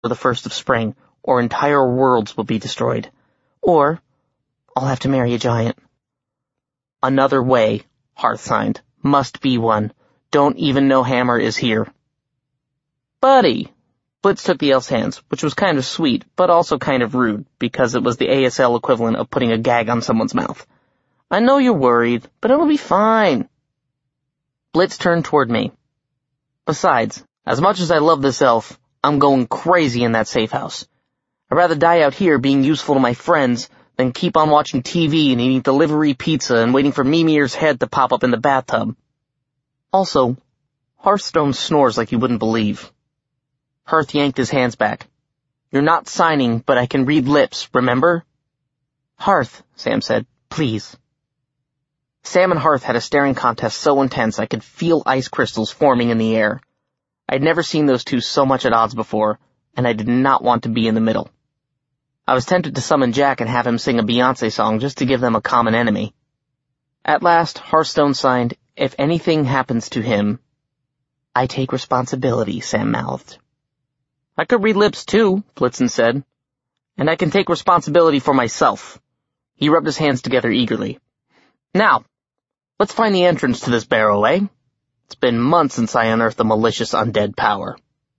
the first of spring, or entire worlds will be destroyed. Or I'll have to marry a giant. Another way, Hearth signed. Must be one. Don't even know Hammer is here. Buddy! Blitz took the elf's hands, which was kind of sweet, but also kind of rude, because it was the ASL equivalent of putting a gag on someone's mouth. I know you're worried, but it'll be fine. Blitz turned toward me. Besides, as much as I love this elf, I'm going crazy in that safe house. I'd rather die out here being useful to my friends than keep on watching TV and eating delivery pizza and waiting for Mimir's head to pop up in the bathtub. Also, Hearthstone snores like you wouldn't believe. Hearth yanked his hands back. You're not signing, but I can read lips, remember? Hearth, Sam said, please. Sam and Hearth had a staring contest so intense I could feel ice crystals forming in the air. I'd never seen those two so much at odds before, and I did not want to be in the middle. I was tempted to summon Jack and have him sing a Beyoncé song just to give them a common enemy. At last, Hearthstone signed, if anything happens to him, I take responsibility, Sam mouthed. I could read lips too, Blitzen said. And I can take responsibility for myself. He rubbed his hands together eagerly. Now, let's find the entrance to this barrow, eh? It's been months since I unearthed the malicious undead power.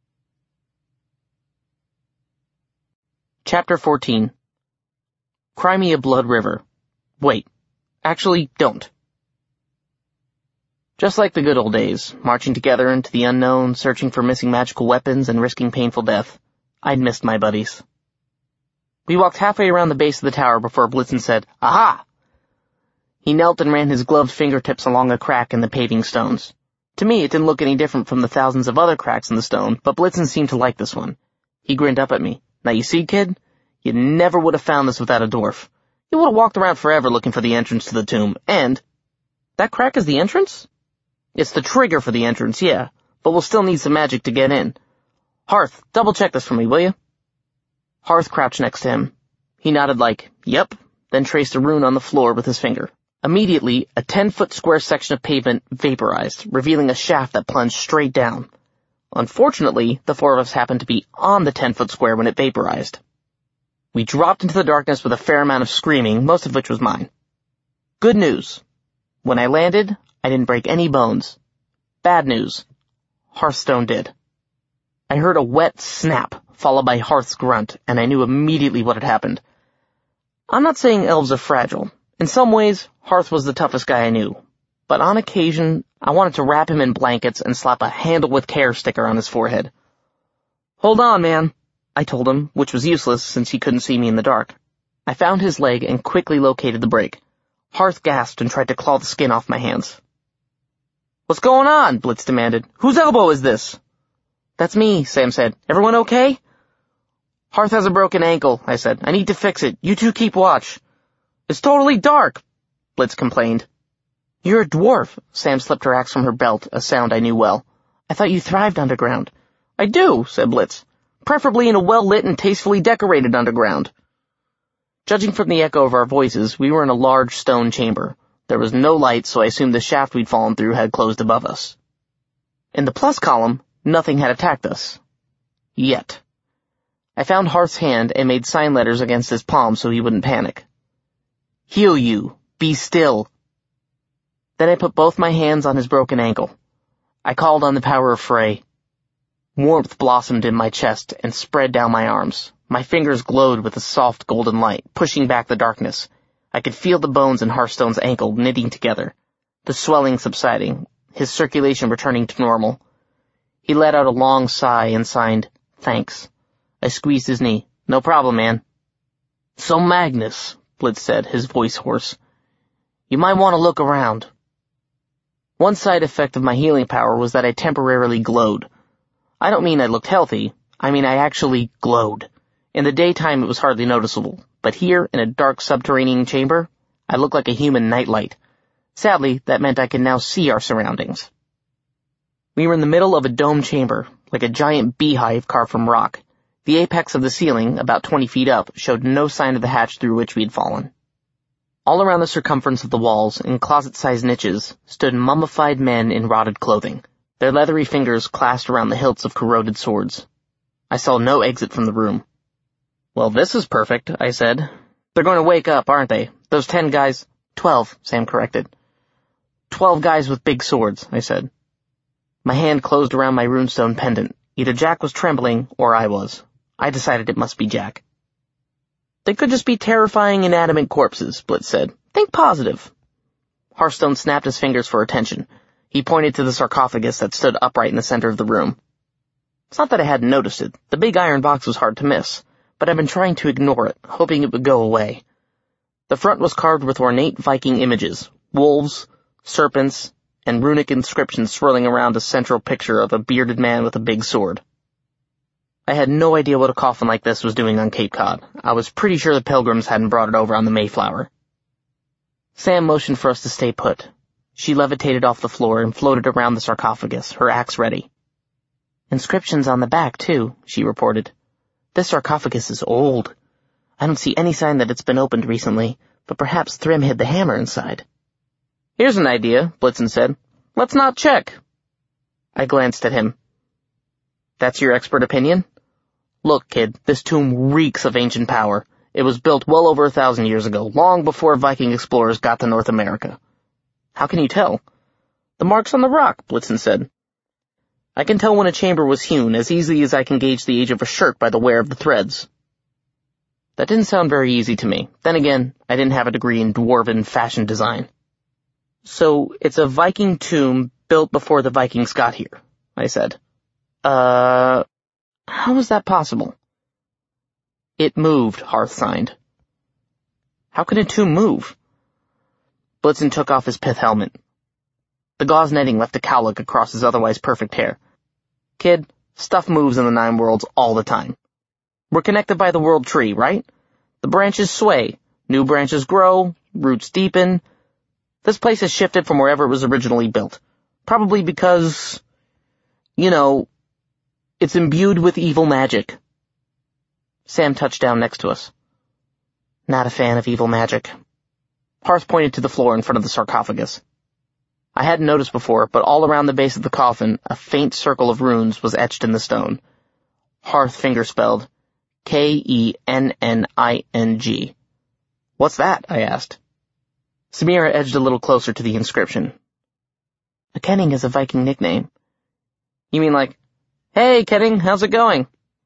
Chapter 14. Cry Me a Blood River. Wait, actually, don't. Just like the good old days, marching together into the unknown, searching for missing magical weapons and risking painful death, I'd missed my buddies. We walked halfway around the base of the tower before Blitzen said, Aha! He knelt and ran his gloved fingertips along a crack in the paving stones. To me, it didn't look any different from the thousands of other cracks in the stone, but Blitzen seemed to like this one. He grinned up at me. Now you see, kid? You never would have found this without a dwarf. You would have walked around forever looking for the entrance to the tomb, and... That crack is the entrance? It's the trigger for the entrance, yeah, but we'll still need some magic to get in. Hearth, double-check this for me, will you? Hearth crouched next to him. He nodded like, yep, then traced a rune on the floor with his finger. Immediately, a 10-foot square section of pavement vaporized, revealing a shaft that plunged straight down. Unfortunately, the four of us happened to be on the 10-foot square when it vaporized. We dropped into the darkness with a fair amount of screaming, most of which was mine. Good news. When I landed, I didn't break any bones. Bad news. Hearthstone did. I heard a wet snap, followed by Hearth's grunt, and I knew immediately what had happened. I'm not saying elves are fragile. In some ways, Hearth was the toughest guy I knew. But on occasion, I wanted to wrap him in blankets and slap a handle with care sticker on his forehead. Hold on, man, I told him, which was useless since he couldn't see me in the dark. I found his leg and quickly located the break. Hearth gasped and tried to claw the skin off my hands. What's going on? Blitz demanded. Whose elbow is this? That's me, Sam said. Everyone okay? Hearth has a broken ankle, I said. I need to fix it. You two keep watch. It's totally dark, Blitz complained. You're a dwarf. Sam slipped her axe from her belt, a sound I knew well. I thought you thrived underground. I do, said Blitz. Preferably in a well-lit and tastefully decorated underground. Judging from the echo of our voices, we were in a large stone chamber. There was no light, so I assumed the shaft we'd fallen through had closed above us. In the plus column, nothing had attacked us. Yet. I found Hearth's hand and made sign letters against his palm so he wouldn't panic. Heal you. Be still. Then I put both my hands on his broken ankle. I called on the power of Frey. Warmth blossomed in my chest and spread down my arms. My fingers glowed with a soft golden light, pushing back the darkness. I could feel the bones in Hearthstone's ankle knitting together, the swelling subsiding, his circulation returning to normal. He let out a long sigh and signed, thanks. I squeezed his knee. No problem, man. So Magnus, Blitz said, his voice hoarse. You might want to look around. One side effect of my healing power was that I temporarily glowed. I don't mean I looked healthy. I mean I actually glowed. In the daytime it was hardly noticeable, but here, in a dark subterranean chamber, I looked like a human nightlight. Sadly, that meant I could now see our surroundings. We were in the middle of a domed chamber, like a giant beehive carved from rock. The apex of the ceiling, about 20 feet up, showed no sign of the hatch through which we had fallen. All around the circumference of the walls, in closet-sized niches, stood mummified men in rotted clothing, their leathery fingers clasped around the hilts of corroded swords. I saw no exit from the room. Well, this is perfect, I said. They're going to wake up, aren't they? Those 10 guys... 12, Sam corrected. 12 guys with big swords, I said. My hand closed around my runestone pendant. Either Jack was trembling, or I was. I decided it must be Jack. They could just be terrifying inanimate corpses, Blitz said. Think positive. Hearthstone snapped his fingers for attention. He pointed to the sarcophagus that stood upright in the center of the room. It's not that I hadn't noticed it. The big iron box was hard to miss, but I'd been trying to ignore it, hoping it would go away. The front was carved with ornate Viking images, wolves, serpents, and runic inscriptions swirling around a central picture of a bearded man with a big sword. I had no idea what a coffin like this was doing on Cape Cod. I was pretty sure the Pilgrims hadn't brought it over on the Mayflower. Sam motioned for us to stay put. She levitated off the floor and floated around the sarcophagus, her axe ready. Inscriptions on the back, too, she reported. This sarcophagus is old. I don't see any sign that it's been opened recently, but perhaps Thrym hid the hammer inside. Here's an idea, Blitzen said. Let's not check. I glanced at him. That's your expert opinion? Look, kid, this tomb reeks of ancient power. It was built well over 1,000 years ago, long before Viking explorers got to North America. How can you tell? The marks on the rock, Blitzen said. I can tell when a chamber was hewn as easily as I can gauge the age of a shirt by the wear of the threads. That didn't sound very easy to me. Then again, I didn't have a degree in dwarven fashion design. So, it's a Viking tomb built before the Vikings got here, I said. How is that possible? It moved, Hearth signed. How can a tomb move? Blitzen took off his pith helmet. The gauze netting left a cowlick across his otherwise perfect hair. Kid, stuff moves in the Nine Worlds all the time. We're connected by the world tree, right? The branches sway, new branches grow, roots deepen. This place has shifted from wherever it was originally built. Probably because, it's imbued with evil magic. Sam touched down next to us. Not a fan of evil magic. Hearth pointed to the floor in front of the sarcophagus. I hadn't noticed before, but all around the base of the coffin, a faint circle of runes was etched in the stone. Hearth fingerspelled Kenning. What's that? I asked. Samira edged a little closer to the inscription. A Kenning is a Viking nickname. You mean like, hey, Kenning, how's it going?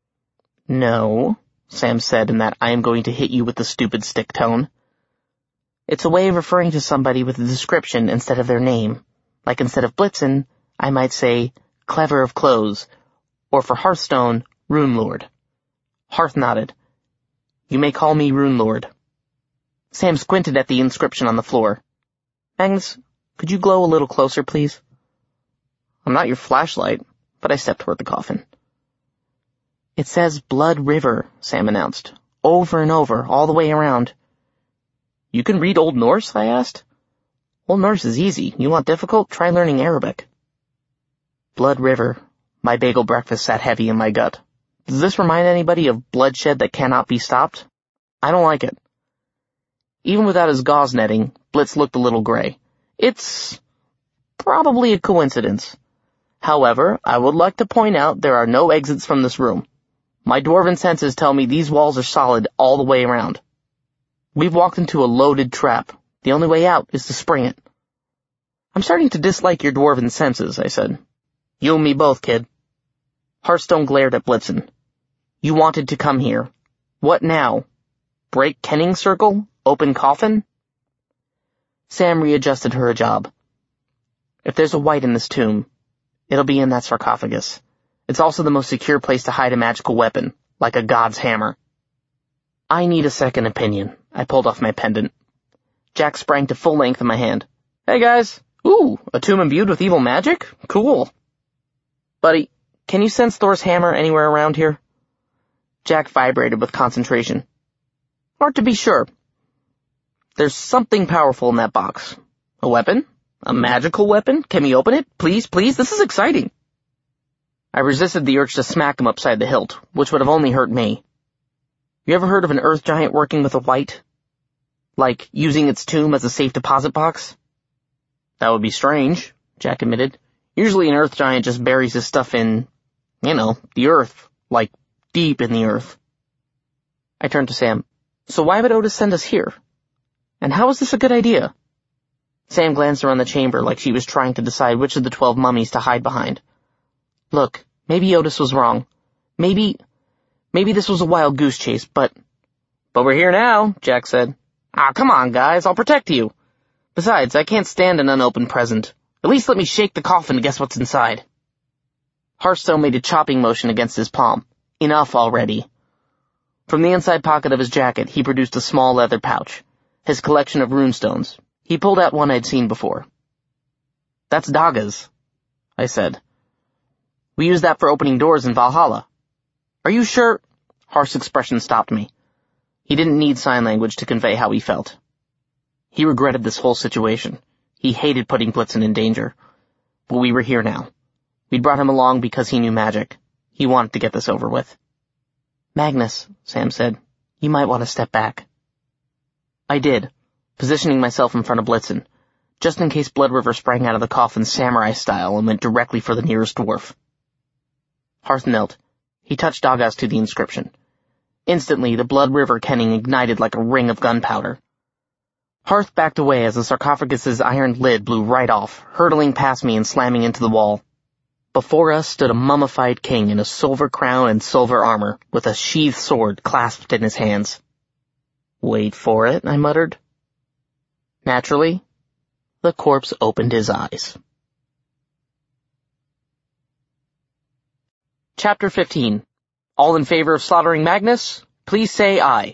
No, Sam said in that I am going to hit you with the stupid stick tone. It's a way of referring to somebody with a description instead of their name. Like instead of Blitzen, I might say, Clever of Clothes, or for Hearthstone, Runelord. Hearth nodded. You may call me Runelord. Sam squinted at the inscription on the floor. Magnus, could you glow a little closer, please? I'm not your flashlight, but I stepped toward the coffin. It says Blood River, Sam announced. Over and over, all the way around. You can read Old Norse? I asked. Old Norse is easy. You want difficult? Try learning Arabic. Blood River. My bagel breakfast sat heavy in my gut. Does this remind anybody of bloodshed that cannot be stopped? I don't like it. Even without his gauze netting, Blitz looked a little gray. It's probably a coincidence. However, I would like to point out there are no exits from this room. My dwarven senses tell me these walls are solid all the way around. We've walked into a loaded trap. The only way out is to spring it. I'm starting to dislike your dwarven senses, I said. You and me both, kid. Hearthstone glared at Blitzen. You wanted to come here. What now? Break Kenning circle? Open coffin? Sam readjusted her hijab. If there's a white in this tomb, it'll be in that sarcophagus. It's also the most secure place to hide a magical weapon, like a god's hammer. I need a second opinion. I pulled off my pendant. Jack sprang to full length in my hand. Hey guys! Ooh, a tomb imbued with evil magic? Cool. Buddy, can you sense Thor's hammer anywhere around here? Jack vibrated with concentration. Hard to be sure. There's something powerful in that box. A weapon? A magical weapon? Can we open it? Please, please, this is exciting. I resisted the urge to smack him upside the hilt, which would have only hurt me. You ever heard of an earth giant working with a white? Like, using its tomb as a safe deposit box? That would be strange, Jack admitted. Usually an earth giant just buries his stuff in, the earth, like deep in the earth. I turned to Sam. So why would Otis send us here? And how is this a good idea? Sam glanced around the chamber like she was trying to decide which of the 12 mummies to hide behind. Look, maybe Otis was wrong. Maybe this was a wild goose chase, but we're here now, Jack said. Ah, come on, guys, I'll protect you. Besides, I can't stand an unopened present. At least let me shake the coffin to guess what's inside. Hearthstone made a chopping motion against his palm. Enough already. From the inside pocket of his jacket, he produced a small leather pouch. His collection of runestones. He pulled out one I'd seen before. That's Daga's, I said. We use that for opening doors in Valhalla. Are you sure? Harth's expression stopped me. He didn't need sign language to convey how he felt. He regretted this whole situation. He hated putting Blitzen in danger. But we were here now. We'd brought him along because he knew magic. He wanted to get this over with. Magnus, Sam said, you might want to step back. I did, positioning myself in front of Blitzen, just in case Blood River sprang out of the coffin samurai style and went directly for the nearest dwarf. Harth knelt. He touched Dagaz to the inscription. Instantly, the Blood River kenning ignited like a ring of gunpowder. Harth backed away as the sarcophagus's iron lid blew right off, hurtling past me and slamming into the wall. Before us stood a mummified king in a silver crown and silver armor, with a sheathed sword clasped in his hands. Wait for it, I muttered. Naturally, the corpse opened his eyes. Chapter 15. All in favor of slaughtering Magnus? Please say aye.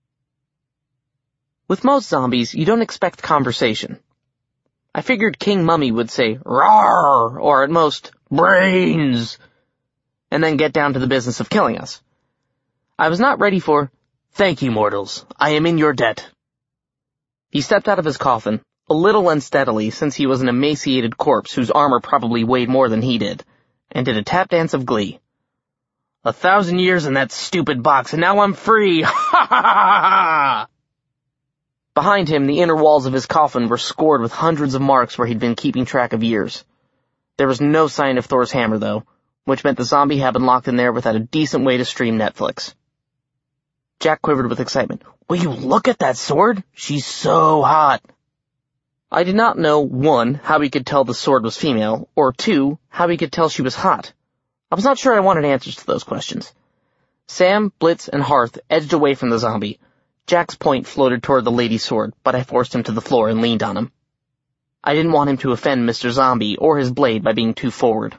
With most zombies, you don't expect conversation. I figured King Mummy would say, "Rawr," or at most, "Brains," and then get down to the business of killing us. I was not ready for, "Thank you, mortals. I am in your debt." He stepped out of his coffin, a little unsteadily since he was an emaciated corpse whose armor probably weighed more than he did, and did a tap dance of glee. 1,000 years in that stupid box, and now I'm free! Ha ha ha ha! Behind him, the inner walls of his coffin were scored with hundreds of marks where he'd been keeping track of years. There was no sign of Thor's hammer, though, which meant the zombie had been locked in there without a decent way to stream Netflix. Jack quivered with excitement. Will you look at that sword? She's so hot. I did not know, 1, how he could tell the sword was female, or 2, how he could tell she was hot. I was not sure I wanted answers to those questions. Sam, Blitz, and Harth edged away from the zombie. Jack's point floated toward the lady's sword, but I forced him to the floor and leaned on him. I didn't want him to offend Mr. Zombie or his blade by being too forward.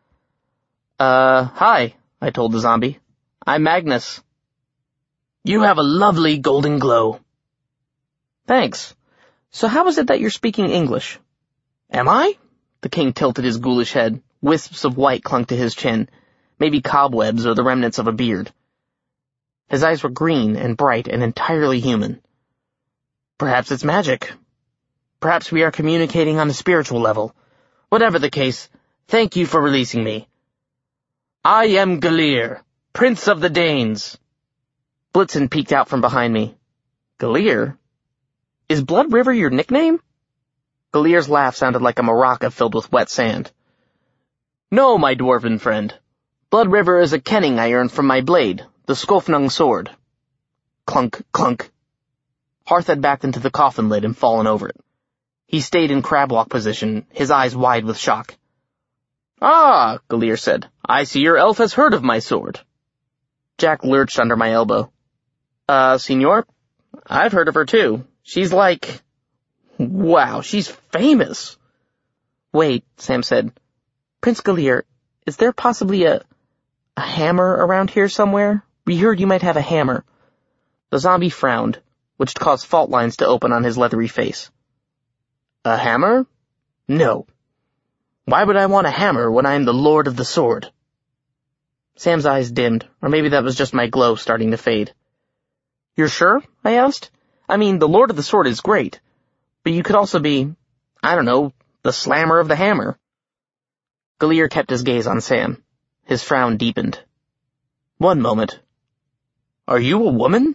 Hi, I told the zombie. I'm Magnus. You have a lovely golden glow. Thanks. So how is it that you're speaking English? Am I? The king tilted his ghoulish head. Wisps of white clung to his chin, maybe cobwebs or the remnants of a beard. His eyes were green and bright and entirely human. Perhaps it's magic. Perhaps we are communicating on a spiritual level. Whatever the case, thank you for releasing me. I am Galir, Prince of the Danes. Blitzen peeked out from behind me. Galir? Is Blood River your nickname? Galir's laugh sounded like a maraca filled with wet sand. No, my dwarven friend. Blood River is a kenning I earned from my blade, the Skofnung sword. Clunk, clunk. Harth had backed into the coffin lid and fallen over it. He stayed in crab-walk position, his eyes wide with shock. Ah, Galir said, I see your elf has heard of my sword. Jack lurched under my elbow. Senor? I've heard of her too. She's like... Wow, she's famous. Wait, Sam said. Prince Galir, is there possibly a hammer around here somewhere? We heard you might have a hammer. The zombie frowned, which caused fault lines to open on his leathery face. A hammer? No. Why would I want a hammer when I am the Lord of the Sword? Sam's eyes dimmed, or maybe that was just my glow starting to fade. You're sure? I asked. I mean, the Lord of the Sword is great, but you could also be, I don't know, the slammer of the hammer. Galir kept his gaze on Sam. His frown deepened. One moment. Are you a woman?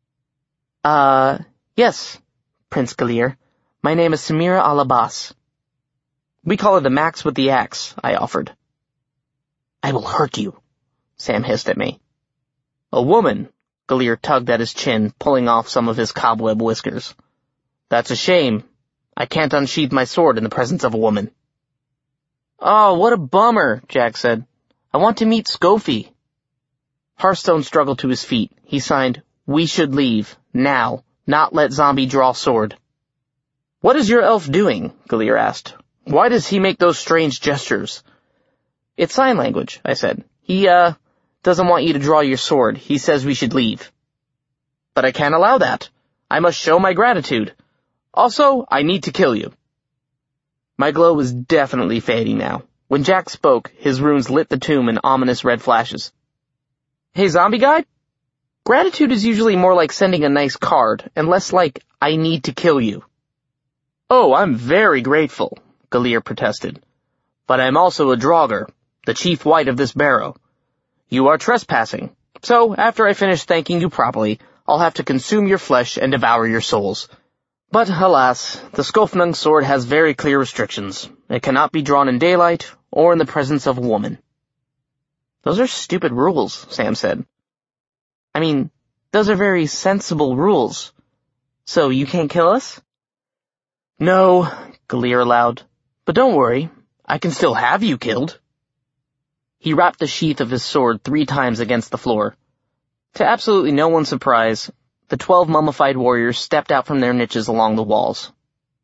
Yes, Prince Galir. My name is Samira Al-Abbas. We call her the Max with the Axe, I offered. I will hurt you, Sam hissed at me. A woman, Galir tugged at his chin, pulling off some of his cobweb whiskers. That's a shame. I can't unsheath my sword in the presence of a woman. Oh, what a bummer, Jack said. I want to meet Scofie. Hearthstone struggled to his feet. He signed, We should leave, now, not let zombie draw sword. What is your elf doing? Galir asked. Why does he make those strange gestures? It's sign language, I said. He, doesn't want you to draw your sword. He says we should leave. But I can't allow that. I must show my gratitude. Also, I need to kill you. My glow was definitely fading now. When Jack spoke, his runes lit the tomb in ominous red flashes. Hey, zombie guy? Gratitude is usually more like sending a nice card, and less like, I need to kill you. Oh, I'm very grateful, Galir protested. But I'm also a Draugr, the chief white of this barrow. You are trespassing, so after I finish thanking you properly, I'll have to consume your flesh and devour your souls. But, alas, the Skofnung sword has very clear restrictions. It cannot be drawn in daylight or in the presence of a woman. Those are stupid rules, Sam said. I mean, those are very sensible rules. So you can't kill us? No, Galir allowed. But don't worry, I can still have you killed. He rapped the sheath of his sword 3 times against the floor. To absolutely no one's surprise, the 12 mummified warriors stepped out from their niches along the walls.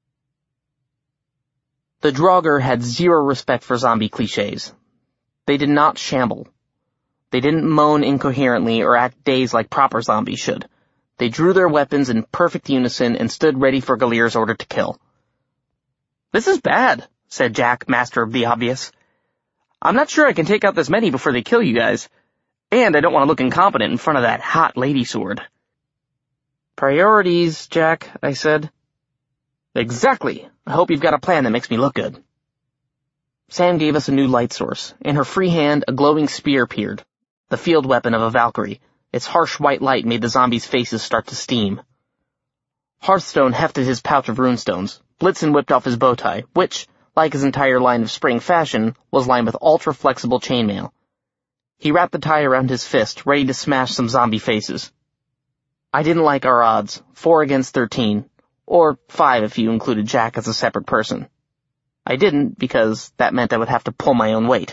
The Draugr had zero respect for zombie cliches. They did not shamble. They didn't moan incoherently or act dazed like proper zombies should. They drew their weapons in perfect unison and stood ready for Galir's order to kill. This is bad, said Jack, master of the obvious. I'm not sure I can take out this many before they kill you guys. And I don't want to look incompetent in front of that hot lady sword. Priorities, Jack, I said. Exactly. I hope you've got a plan that makes me look good. Sam gave us a new light source. In her free hand, a glowing spear appeared, the field weapon of a Valkyrie. Its harsh white light made the zombies' faces start to steam. Hearthstone hefted his pouch of runestones. Blitzen whipped off his bow tie, which, like his entire line of spring fashion, was lined with ultra-flexible chainmail. He wrapped the tie around his fist, ready to smash some zombie faces. I didn't like our odds, 4 against 13, or 5 if you included Jack as a separate person. I didn't because that meant I would have to pull my own weight.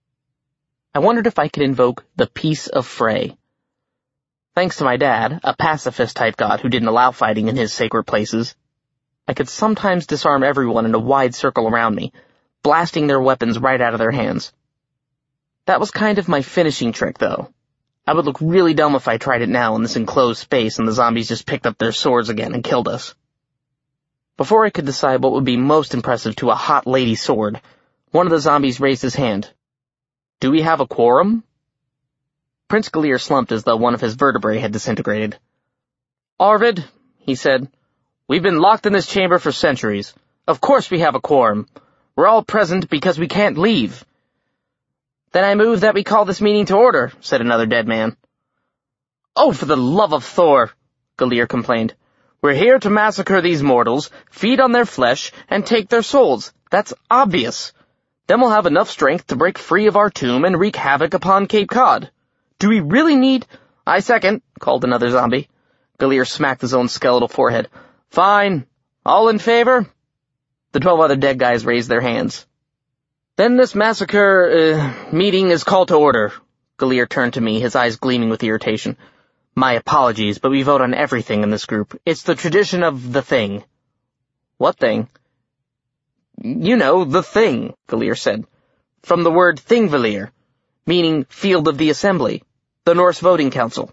I wondered if I could invoke the Peace of Frey. Thanks to my dad, a pacifist-type god who didn't allow fighting in his sacred places, I could sometimes disarm everyone in a wide circle around me, blasting their weapons right out of their hands. That was kind of my finishing trick, though. I would look really dumb if I tried it now in this enclosed space and the zombies just picked up their swords again and killed us. Before I could decide what would be most impressive to a hot lady sword, one of the zombies raised his hand. Do we have a quorum? Prince Galir slumped as though one of his vertebrae had disintegrated. Arvid, he said, we've been locked in this chamber for centuries. Of course we have a quorum. We're all present because we can't leave. Then I move that we call this meeting to order, said another dead man. Oh, for the love of Thor, Galir complained. We're here to massacre these mortals, feed on their flesh, and take their souls. That's obvious. Then we'll have enough strength to break free of our tomb and wreak havoc upon Cape Cod. Do we really need— I second, called another zombie. Galir smacked his own skeletal forehead. Fine. All in favor? The 12 other dead guys raised their hands. Then this massacre, meeting is called to order. Galir turned to me, his eyes gleaming with irritation. My apologies, but we vote on everything in this group. It's the tradition of the thing. What thing? You know, the thing, Galir said. From the word Thingvellir, meaning field of the assembly, the Norse voting council.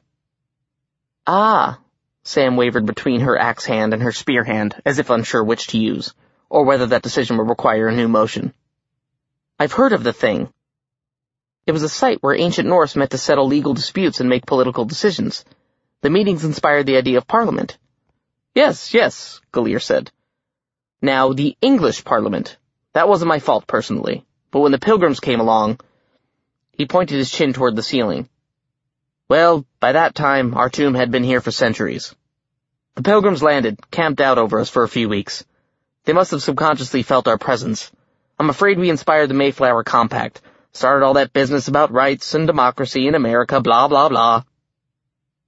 Ah, Sam wavered between her axe hand and her spear hand, as if unsure which to use, or whether that decision would require a new motion. I've heard of the thing. It was a site where ancient Norse met to settle legal disputes and make political decisions. The meetings inspired the idea of Parliament. Yes, Galir said. Now, the English Parliament. That wasn't my fault, personally. But when the Pilgrims came along, he pointed his chin toward the ceiling. Well, by that time, our tomb had been here for centuries. The Pilgrims landed, camped out over us for a few weeks. They must have subconsciously felt our presence. I'm afraid we inspired the Mayflower Compact, started all that business about rights and democracy in America, blah, blah, blah.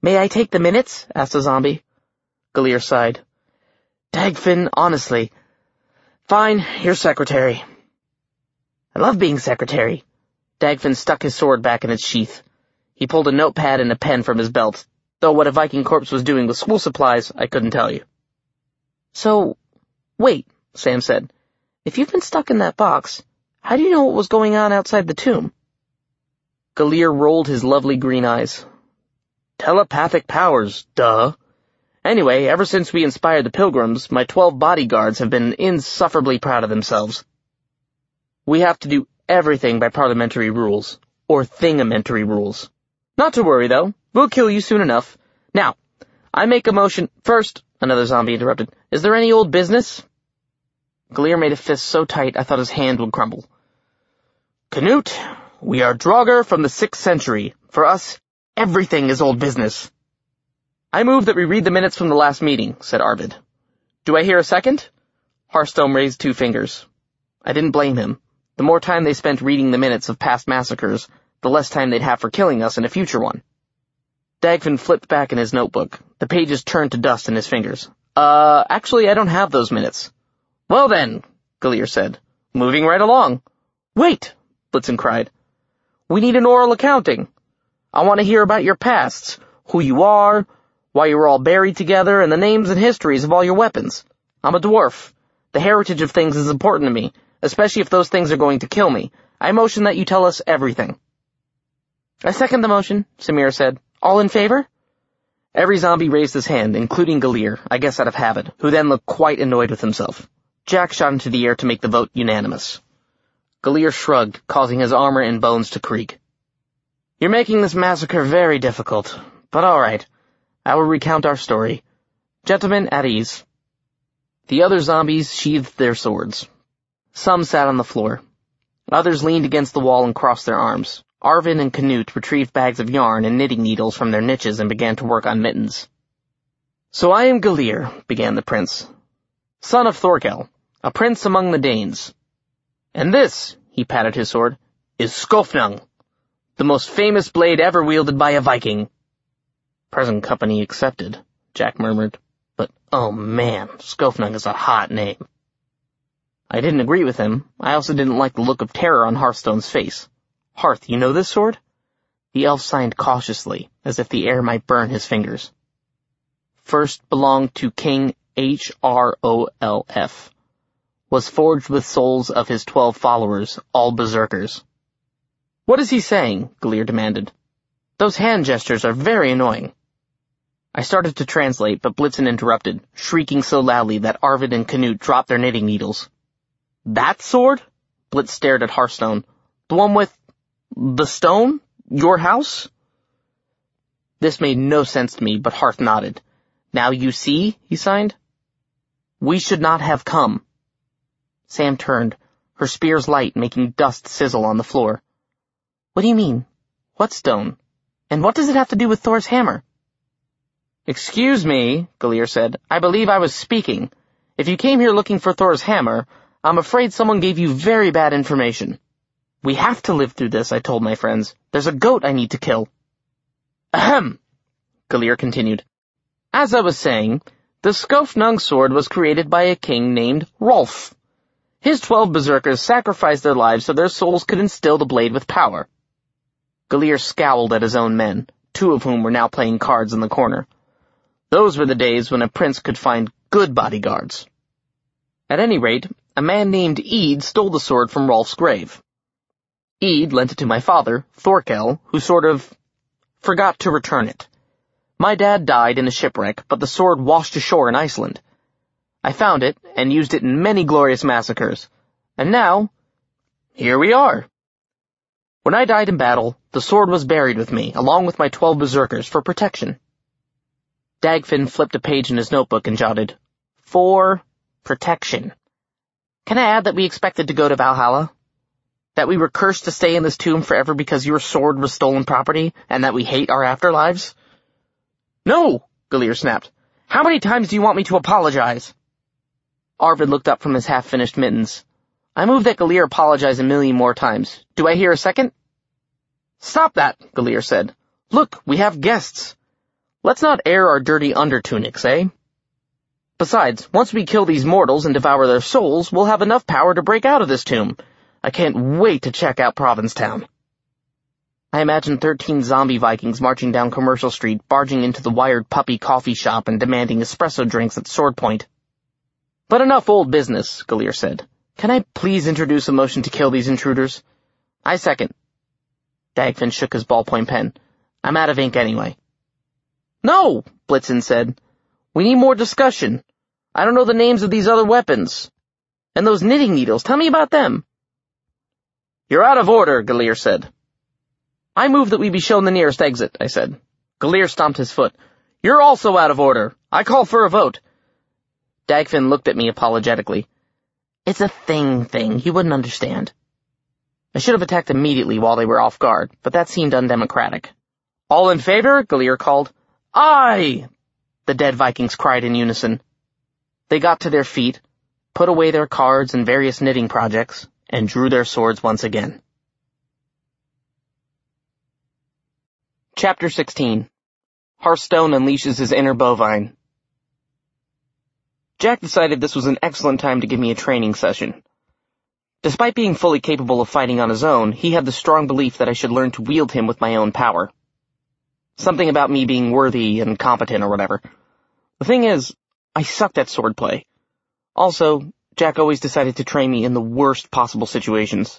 May I take the minutes? Asked a zombie. Galir sighed. Dagfin, honestly. Fine, you're secretary. I love being secretary. Dagfin stuck his sword back in its sheath. He pulled a notepad and a pen from his belt, though what a Viking corpse was doing with school supplies, I couldn't tell you. So, wait, Sam said. If you've been stuck in that box, how do you know what was going on outside the tomb? Galir rolled his lovely green eyes. Telepathic powers, duh. Anyway, ever since we inspired the pilgrims, my 12 bodyguards have been insufferably proud of themselves. We have to do everything by parliamentary rules, or thingamentary rules. Not to worry, though. We'll kill you soon enough. Now, I make a motion— First, another zombie interrupted, is there any old business? Galir made a fist so tight I thought his hand would crumble. Canute, we are Draugr from the 6th century. For us, everything is old business. I move that we read the minutes from the last meeting, said Arvid. Do I hear a second? Hearthstone raised 2 fingers. I didn't blame him. The more time they spent reading the minutes of past massacres, the less time they'd have for killing us in a future one. Dagfin flipped back in his notebook. The pages turned to dust in his fingers. Actually, I don't have those minutes. Well then, Galir said, moving right along. Wait, Blitzen cried. We need an oral accounting. I want to hear about your pasts, who you are, why you were all buried together, and the names and histories of all your weapons. I'm a dwarf. The heritage of things is important to me, especially if those things are going to kill me. I motion that you tell us everything. I second the motion, Samir said. All in favor? Every zombie raised his hand, including Galir, I guess out of habit, who then looked quite annoyed with himself. Jack shot into the air to make the vote unanimous. Galir shrugged, causing his armor and bones to creak. You're making this massacre very difficult, but all right. I will recount our story. Gentlemen, at ease. The other zombies sheathed their swords. Some sat on the floor. Others leaned against the wall and crossed their arms. Arvid and Canute retrieved bags of yarn and knitting needles from their niches and began to work on mittens. So I am Galir, began the prince, son of Thorkel, a prince among the Danes. And this, he patted his sword, is Skofnung, the most famous blade ever wielded by a Viking. Present company accepted, Jack murmured. But, oh man, Skofnung is a hot name. I didn't agree with him. I also didn't like the look of terror on Hearthstone's face. Hearth, you know this sword? The elf signed cautiously, as if the air might burn his fingers. First belonged to King Hrolf. Was forged with souls of his 12 followers, all berserkers. What is he saying? Galir demanded. Those hand gestures are very annoying. I started to translate, but Blitzen interrupted, shrieking so loudly that Arvid and Canute dropped their knitting needles. That sword? Blitz stared at Hearthstone. The one with the stone? Your house? This made no sense to me, but Hearth nodded. Now you see, he signed. We should not have come. Sam turned, her spear's light making dust sizzle on the floor. What do you mean? What stone? And what does it have to do with Thor's hammer? Excuse me, Galir said. I believe I was speaking. If you came here looking for Thor's hammer, I'm afraid someone gave you very bad information. We have to live through this, I told my friends. There's a goat I need to kill. Ahem, Galir continued. As I was saying, the Skofnung sword was created by a king named Rolf. His 12 berserkers sacrificed their lives so their souls could instill the blade with power. Galir scowled at his own men, 2 of whom were now playing cards in the corner. Those were the days when a prince could find good bodyguards. At any rate, a man named Eid stole the sword from Rolf's grave. Eid lent it to my father, Thorkel, who sort of forgot to return it. My dad died in a shipwreck, but the sword washed ashore in Iceland. I found it and used it in many glorious massacres. And now, here we are. When I died in battle, the sword was buried with me, along with my 12 berserkers, for protection. Dagfin flipped a page in his notebook and jotted, For protection. Can I add that we expected to go to Valhalla? That we were cursed to stay in this tomb forever because your sword was stolen property, and that we hate our afterlives? No, Galir snapped. How many times do you want me to apologize? Arvid looked up from his half-finished mittens. I move that Galir apologize a million more times. Do I hear a second? Stop that, Galir said. Look, we have guests. Let's not air our dirty undertunics, eh? Besides, once we kill these mortals and devour their souls, we'll have enough power to break out of this tomb. I can't wait to check out Provincetown. I imagined 13 zombie Vikings marching down Commercial Street, barging into the Wired Puppy coffee shop and demanding espresso drinks at sword point. But enough old business, Gallier said. Can I please introduce a motion to kill these intruders? I second. Dagfinn shook his ballpoint pen. I'm out of ink anyway. No, Blitzen said. We need more discussion. I don't know the names of these other weapons. And those knitting needles, tell me about them. You're out of order, Gallier said. I move that we be shown the nearest exit, I said. Gallier stomped his foot. You're also out of order. I call for a vote. Dagfinn looked at me apologetically. It's a thing. You wouldn't understand. I should have attacked immediately while they were off guard, but that seemed undemocratic. All in favor? Gallier called. Aye! The dead Vikings cried in unison. They got to their feet, put away their cards and various knitting projects, and drew their swords once again. Chapter 16. Hearthstone unleashes his inner bovine. Jack decided this was an excellent time to give me a training session. Despite being fully capable of fighting on his own, he had the strong belief that I should learn to wield him with my own power. Something about me being worthy and competent or whatever. The thing is, I sucked at swordplay. Also, Jack always decided to train me in the worst possible situations.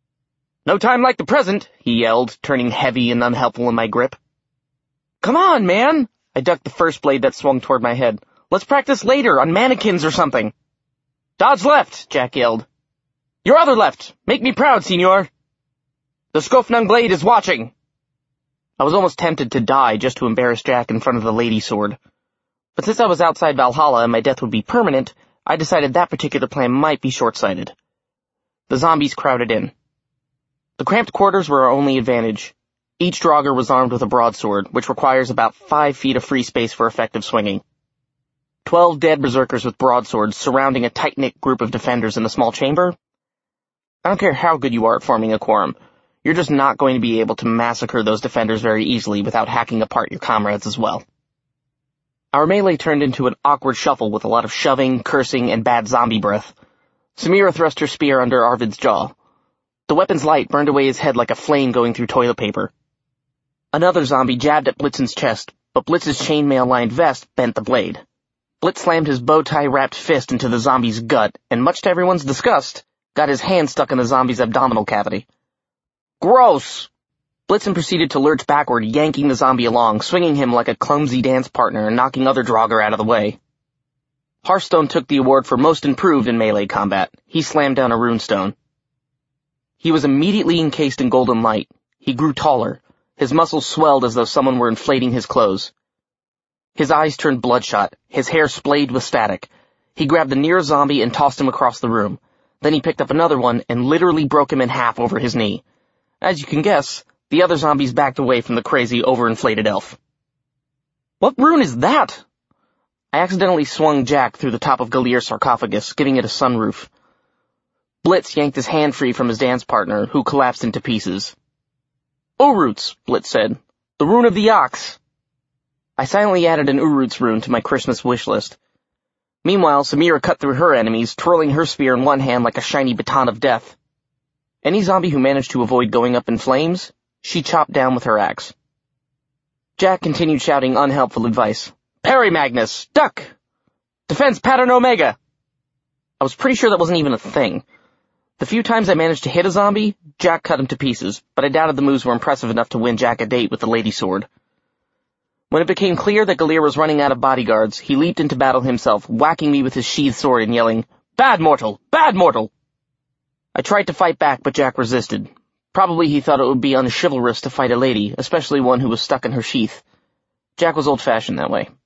No time like the present, he yelled, turning heavy and unhelpful in my grip. Come on, man! I ducked the first blade that swung toward my head. Let's practice later, on mannequins or something. Dodge left, Jack yelled. Your other left! Make me proud, senor! The Skofnung blade is watching! I was almost tempted to die just to embarrass Jack in front of the lady sword. But since I was outside Valhalla and my death would be permanent, I decided that particular plan might be short-sighted. The zombies crowded in. The cramped quarters were our only advantage. Each Draugr was armed with a broadsword, which requires about 5 feet of free space for effective swinging. 12 dead berserkers with broadswords surrounding a tight-knit group of defenders in a small chamber. I don't care how good you are at forming a quorum. You're just not going to be able to massacre those defenders very easily without hacking apart your comrades as well. Our melee turned into an awkward shuffle with a lot of shoving, cursing, and bad zombie breath. Samira thrust her spear under Arvid's jaw. The weapon's light burned away his head like a flame going through toilet paper. Another zombie jabbed at Blitzen's chest, but Blitz's chainmail-lined vest bent the blade. Blitz slammed his bow-tie-wrapped fist into the zombie's gut, and much to everyone's disgust, got his hand stuck in the zombie's abdominal cavity. Gross! Blitzen proceeded to lurch backward, yanking the zombie along, swinging him like a clumsy dance partner and knocking other Draugr out of the way. Hearthstone took the award for most improved in melee combat. He slammed down a runestone. He was immediately encased in golden light. He grew taller. His muscles swelled as though someone were inflating his clothes. His eyes turned bloodshot. His hair splayed with static. He grabbed the nearest zombie and tossed him across the room. Then he picked up another one and literally broke him in half over his knee. As you can guess, the other zombies backed away from the crazy, overinflated elf. What rune is that? I accidentally swung Jack through the top of Gallier's sarcophagus, giving it a sunroof. Blitz yanked his hand free from his dance partner, who collapsed into pieces. Uruts, Blitz said. The rune of the ox. I silently added an Uruts rune to my Christmas wish list. Meanwhile, Samira cut through her enemies, twirling her spear in one hand like a shiny baton of death. Any zombie who managed to avoid going up in flames, she chopped down with her axe. Jack continued shouting unhelpful advice. Parry, Magnus! Duck! Defense pattern Omega! I was pretty sure that wasn't even a thing. The few times I managed to hit a zombie, Jack cut him to pieces, but I doubted the moves were impressive enough to win Jack a date with the lady sword. When it became clear that Gallier was running out of bodyguards, he leaped into battle himself, whacking me with his sheathed sword and yelling, Bad mortal! Bad mortal! I tried to fight back, but Jack resisted. Probably he thought it would be unchivalrous to fight a lady, especially one who was stuck in her sheath. Jack was old-fashioned that way.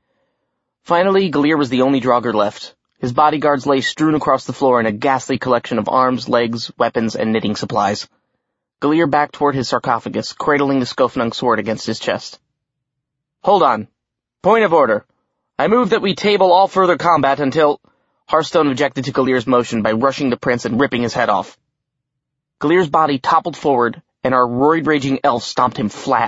Finally, Gallier was the only Draugr left. His bodyguards lay strewn across the floor in a ghastly collection of arms, legs, weapons, and knitting supplies. Gallier backed toward his sarcophagus, cradling the Skofnung sword against his chest. Hold on. Point of order. I move that we table all further combat until... Hearthstone objected to Gallier's motion by rushing the prince and ripping his head off. Gallier's body toppled forward, and our roid-raging elf stomped him flat,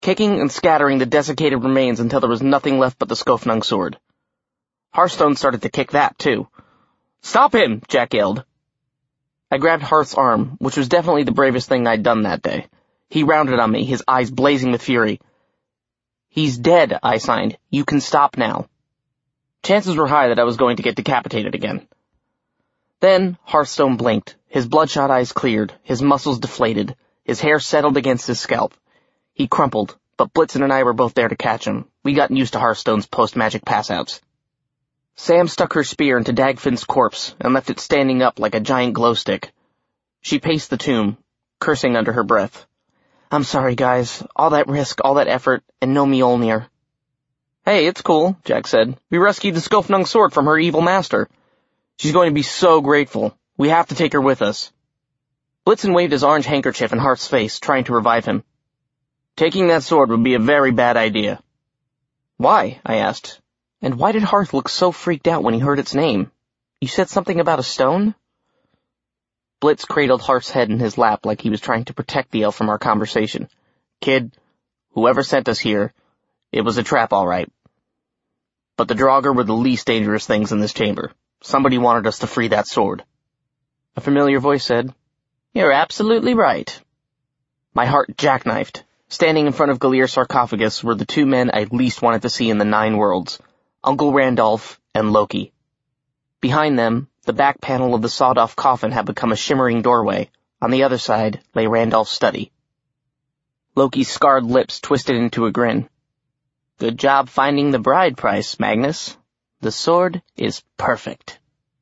kicking and scattering the desiccated remains until there was nothing left but the Skofnung sword. Hearthstone started to kick that, too. "Stop him!" Jack yelled. I grabbed Hearth's arm, which was definitely the bravest thing I'd done that day. He rounded on me, his eyes blazing with fury. "He's dead," I signed. "You can stop now." Chances were high that I was going to get decapitated again. Then Hearthstone blinked. His bloodshot eyes cleared, his muscles deflated, his hair settled against his scalp. He crumpled, but Blitzen and I were both there to catch him. We got used to Hearthstone's post-magic passouts. Sam stuck her spear into Dagfinn's corpse and left it standing up like a giant glow stick. She paced the tomb, cursing under her breath. "I'm sorry, guys. All that risk, all that effort, and no Mjolnir." "Hey, it's cool," Jack said. "We rescued the Skofnung sword from her evil master. She's going to be so grateful. We have to take her with us." Blitzen waved his orange handkerchief in Hearth's face, trying to revive him. "Taking that sword would be a very bad idea." "Why?" I asked. "And why did Hearth look so freaked out when he heard its name? You said something about a stone?" Blitz cradled Hearth's head in his lap like he was trying to protect the elf from our conversation. "Kid, whoever sent us here, it was a trap all right. But the Draugr were the least dangerous things in this chamber. Somebody wanted us to free that sword." A familiar voice said, "You're absolutely right." My heart jackknifed. Standing in front of Galir's sarcophagus were the two men I least wanted to see in the 9 worlds, Uncle Randolph and Loki. Behind them, the back panel of the sawed-off coffin had become a shimmering doorway. On the other side lay Randolph's study. Loki's scarred lips twisted into a grin. "Good job finding the bride price, Magnus. The sword is perfect."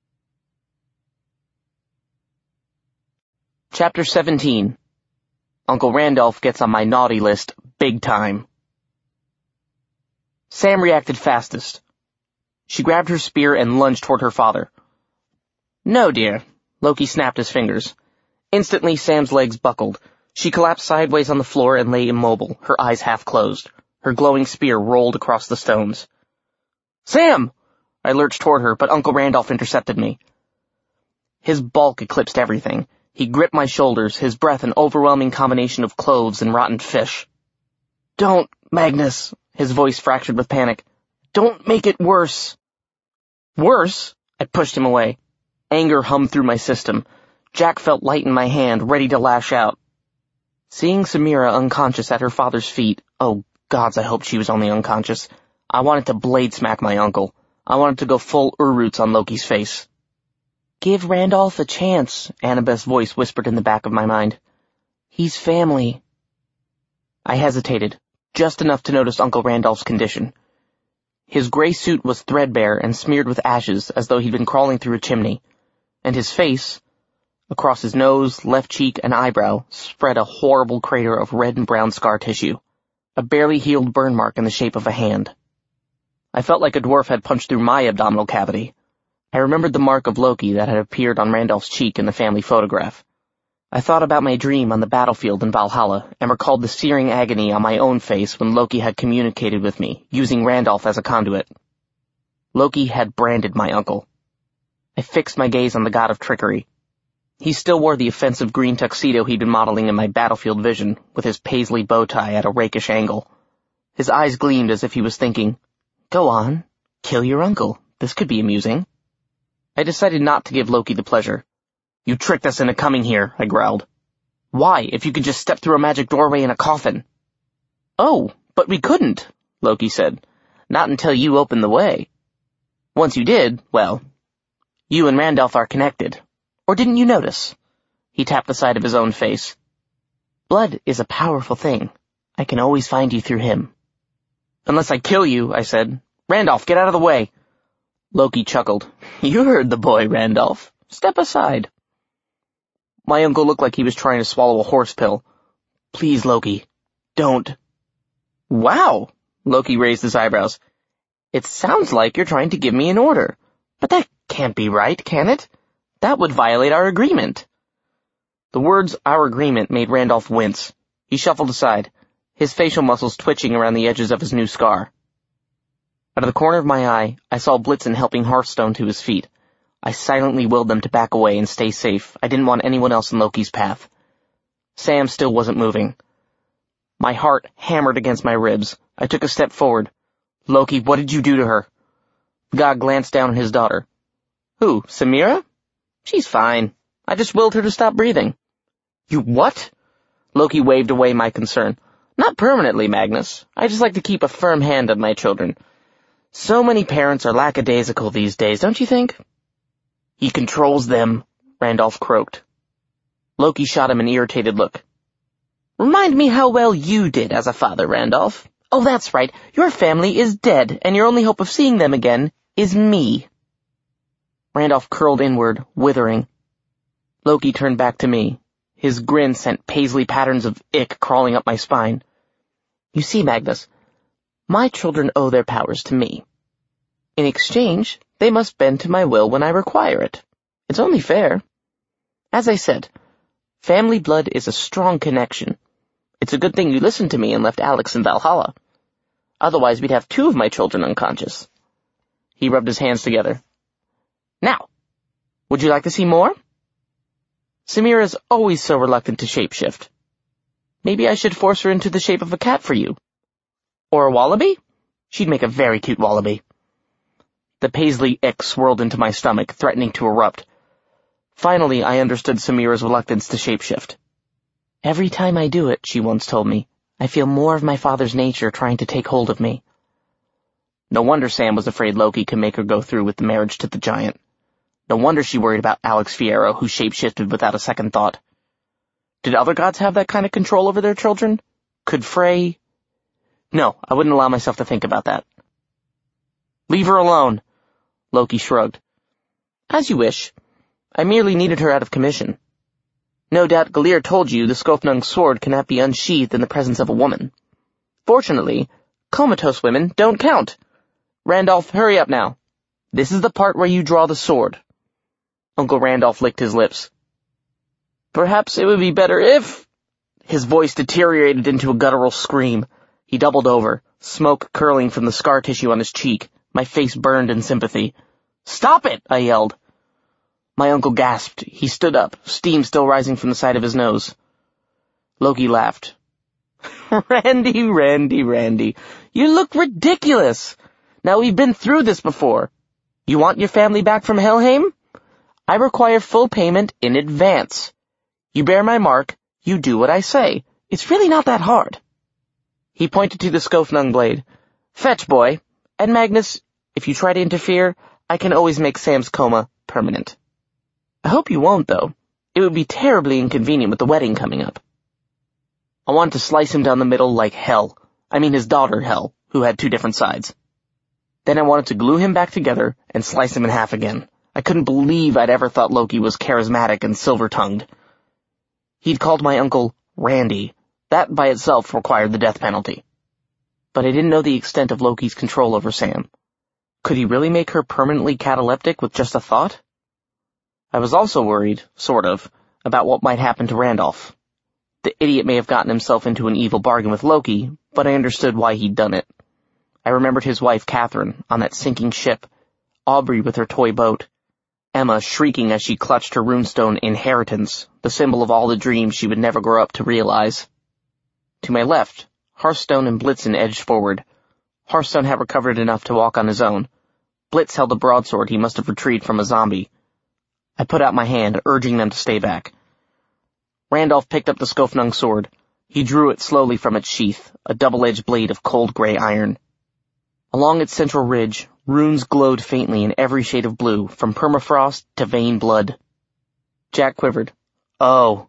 Chapter 17. Uncle Randolph gets on my naughty list big time. Sam reacted fastest. She grabbed her spear and lunged toward her father. "No, dear." Loki snapped his fingers. Instantly, Sam's legs buckled. She collapsed sideways on the floor and lay immobile, her eyes half closed. Her glowing spear rolled across the stones. "Sam!" I lurched toward her, but Uncle Randolph intercepted me. His bulk eclipsed everything. He gripped my shoulders, his breath an overwhelming combination of cloves and rotten fish. "Don't, Magnus," his voice fractured with panic. "Don't make it worse." "Worse?" I pushed him away. Anger hummed through my system. Jack felt light in my hand, ready to lash out. Seeing Samira unconscious at her father's feet, oh gods, I hoped she was only unconscious, I wanted to blade smack my uncle. I wanted to go full Urroots on Loki's face. "Give Randolph a chance," Annabeth's voice whispered in the back of my mind. "He's family." I hesitated, just enough to notice Uncle Randolph's condition. His gray suit was threadbare and smeared with ashes as though he'd been crawling through a chimney, and his face, across his nose, left cheek, and eyebrow, spread a horrible crater of red and brown scar tissue, a barely healed burn mark in the shape of a hand. I felt like a dwarf had punched through my abdominal cavity. I remembered the mark of Loki that had appeared on Randolph's cheek in the family photograph. I thought about my dream on the battlefield in Valhalla and recalled the searing agony on my own face when Loki had communicated with me, using Randolph as a conduit. Loki had branded my uncle. I fixed my gaze on the god of trickery. He still wore the offensive green tuxedo he'd been modeling in my battlefield vision, with his paisley bow tie at a rakish angle. His eyes gleamed as if he was thinking, "Go on, kill your uncle. This could be amusing." I decided not to give Loki the pleasure. "You tricked us into coming here," I growled. "Why, if you could just step through a magic doorway in a coffin?" "Oh, but we couldn't," Loki said. "Not until you opened the way. Once you did, well, you and Randolph are connected. Or didn't you notice?" He tapped the side of his own face. "Blood is a powerful thing. I can always find you through him." "Unless I kill you," I said. "Randolph, get out of the way." Loki chuckled. "You heard the boy, Randolph. Step aside." My uncle looked like he was trying to swallow a horse pill. "Please, Loki, don't." "Wow," Loki raised his eyebrows. "It sounds like you're trying to give me an order. But that can't be right, can it? That would violate our agreement." The words "our agreement" made Randolph wince. He shuffled aside, his facial muscles twitching around the edges of his new scar. Out of the corner of my eye, I saw Blitzen helping Hearthstone to his feet. I silently willed them to back away and stay safe. I didn't want anyone else in Loki's path. Sam still wasn't moving. My heart hammered against my ribs. I took a step forward. Loki, what did you do to her? God glanced down at his daughter. Who, Samira? She's fine. I just willed her to stop breathing. You what? Loki waved away my concern. Not permanently, Magnus. I just like to keep a firm hand on my children. So many parents are lackadaisical these days, don't you think? He controls them, Randolph croaked. Loki shot him an irritated look. Remind me how well you did as a father, Randolph. Oh, that's right. Your family is dead, and your only hope of seeing them again is me. Randolph curled inward, withering. Loki turned back to me. His grin sent paisley patterns of ick crawling up my spine. You see, Magnus, my children owe their powers to me. In exchange, they must bend to my will when I require it. It's only fair. As I said, family blood is a strong connection. It's a good thing you listened to me and left Alex in Valhalla. Otherwise, we'd have 2 of my children unconscious. He rubbed his hands together. Now, would you like to see more? Samira's always so reluctant to shapeshift. Maybe I should force her into the shape of a cat for you. Or a wallaby? She'd make a very cute wallaby. The paisley ick swirled into my stomach, threatening to erupt. Finally, I understood Samira's reluctance to shapeshift. Every time I do it, she once told me, I feel more of my father's nature trying to take hold of me. No wonder Sam was afraid Loki could make her go through with the marriage to the giant. No wonder she worried about Alex Fierro, who shapeshifted without a second thought. Did other gods have that kind of control over their children? Could Frey? No, I wouldn't allow myself to think about that. Leave her alone, Loki shrugged. As you wish. I merely needed her out of commission. No doubt Galir told you the Skofnung sword cannot be unsheathed in the presence of a woman. Fortunately, comatose women don't count. Randolph, hurry up now. This is the part where you draw the sword. Uncle Randolph licked his lips. Perhaps it would be better if... His voice deteriorated into a guttural scream. He doubled over, smoke curling from the scar tissue on his cheek. My face burned in sympathy. Stop it, I yelled. My uncle gasped. He stood up, steam still rising from the side of his nose. Loki laughed. Randy, you look ridiculous. Now we've been through this before. You want your family back from Helheim? I require full payment in advance. You bear my mark, you do what I say. It's really not that hard. He pointed to the Skofnung blade. Fetch, boy. And Magnus, if you try to interfere, I can always make Sam's coma permanent. I hope you won't, though. It would be terribly inconvenient with the wedding coming up. I wanted to slice him down the middle like hell. I mean his daughter, Hel, who had 2 different sides. Then I wanted to glue him back together and slice him in half again. I couldn't believe I'd ever thought Loki was charismatic and silver-tongued. He'd called my uncle Randy. That by itself required the death penalty. But I didn't know the extent of Loki's control over Sam. Could he really make her permanently cataleptic with just a thought? I was also worried, sort of, about what might happen to Randolph. The idiot may have gotten himself into an evil bargain with Loki, but I understood why he'd done it. I remembered his wife, Catherine, on that sinking ship, Aubrey with her toy boat, Emma shrieking as she clutched her runestone inheritance, the symbol of all the dreams she would never grow up to realize. To my left, Hearthstone and Blitzen edged forward. Hearthstone had recovered enough to walk on his own. Blitz held a broadsword he must have retrieved from a zombie. I put out my hand, urging them to stay back. Randolph picked up the Skofnung sword. He drew it slowly from its sheath, a double-edged blade of cold gray iron. Along its central ridge, runes glowed faintly in every shade of blue, from permafrost to vein blood. Jack quivered. Oh,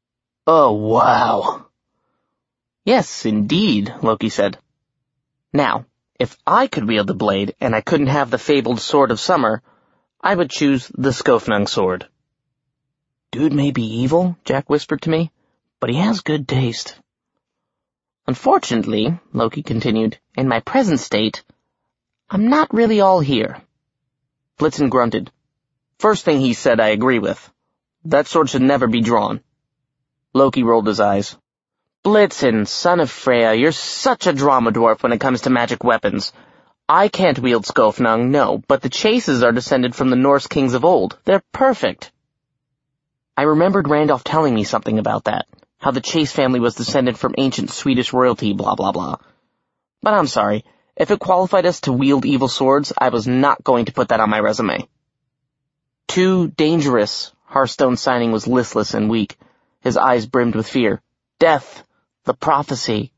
wow. Yes, indeed, Loki said. Now, if I could wield the blade and I couldn't have the fabled Sword of Summer, I would choose the Skofnung sword. Dude may be evil, Jack whispered to me, but he has good taste. Unfortunately, Loki continued, in my present state, I'm not really all here. Blitzen grunted. First thing he said I agree with. That sword should never be drawn. Loki rolled his eyes. Blitzen, son of Freya, you're such a drama dwarf when it comes to magic weapons. I can't wield Skofnung, no, but the chases are descended from the Norse kings of old. They're perfect. I remembered Randolph telling me something about that, how the Chase family was descended from ancient Swedish royalty, blah blah blah. But I'm sorry, if it qualified us to wield evil swords, I was not going to put that on my resume. Too dangerous. Hearthstone's signing was listless and weak. His eyes brimmed with fear. Death. The prophecy.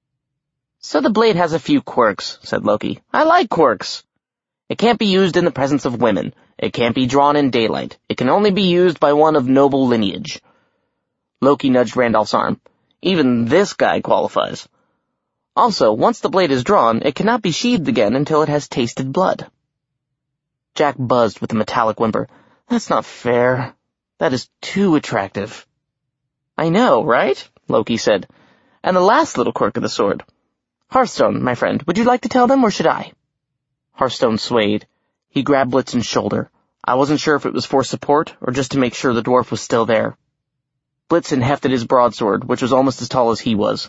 So the blade has a few quirks, said Loki. I like quirks. It can't be used in the presence of women. It can't be drawn in daylight. It can only be used by one of noble lineage. Loki nudged Randolph's arm. Even this guy qualifies. Also, once the blade is drawn, it cannot be sheathed again until it has tasted blood. Jack buzzed with a metallic whimper. That's not fair. That is too attractive. I know, right? Loki said. And the last little quirk of the sword. Hearthstone, my friend, would you like to tell them, or should I? Hearthstone swayed. He grabbed Blitzen's shoulder. I wasn't sure if it was for support, or just to make sure the dwarf was still there. Blitzen hefted his broadsword, which was almost as tall as he was.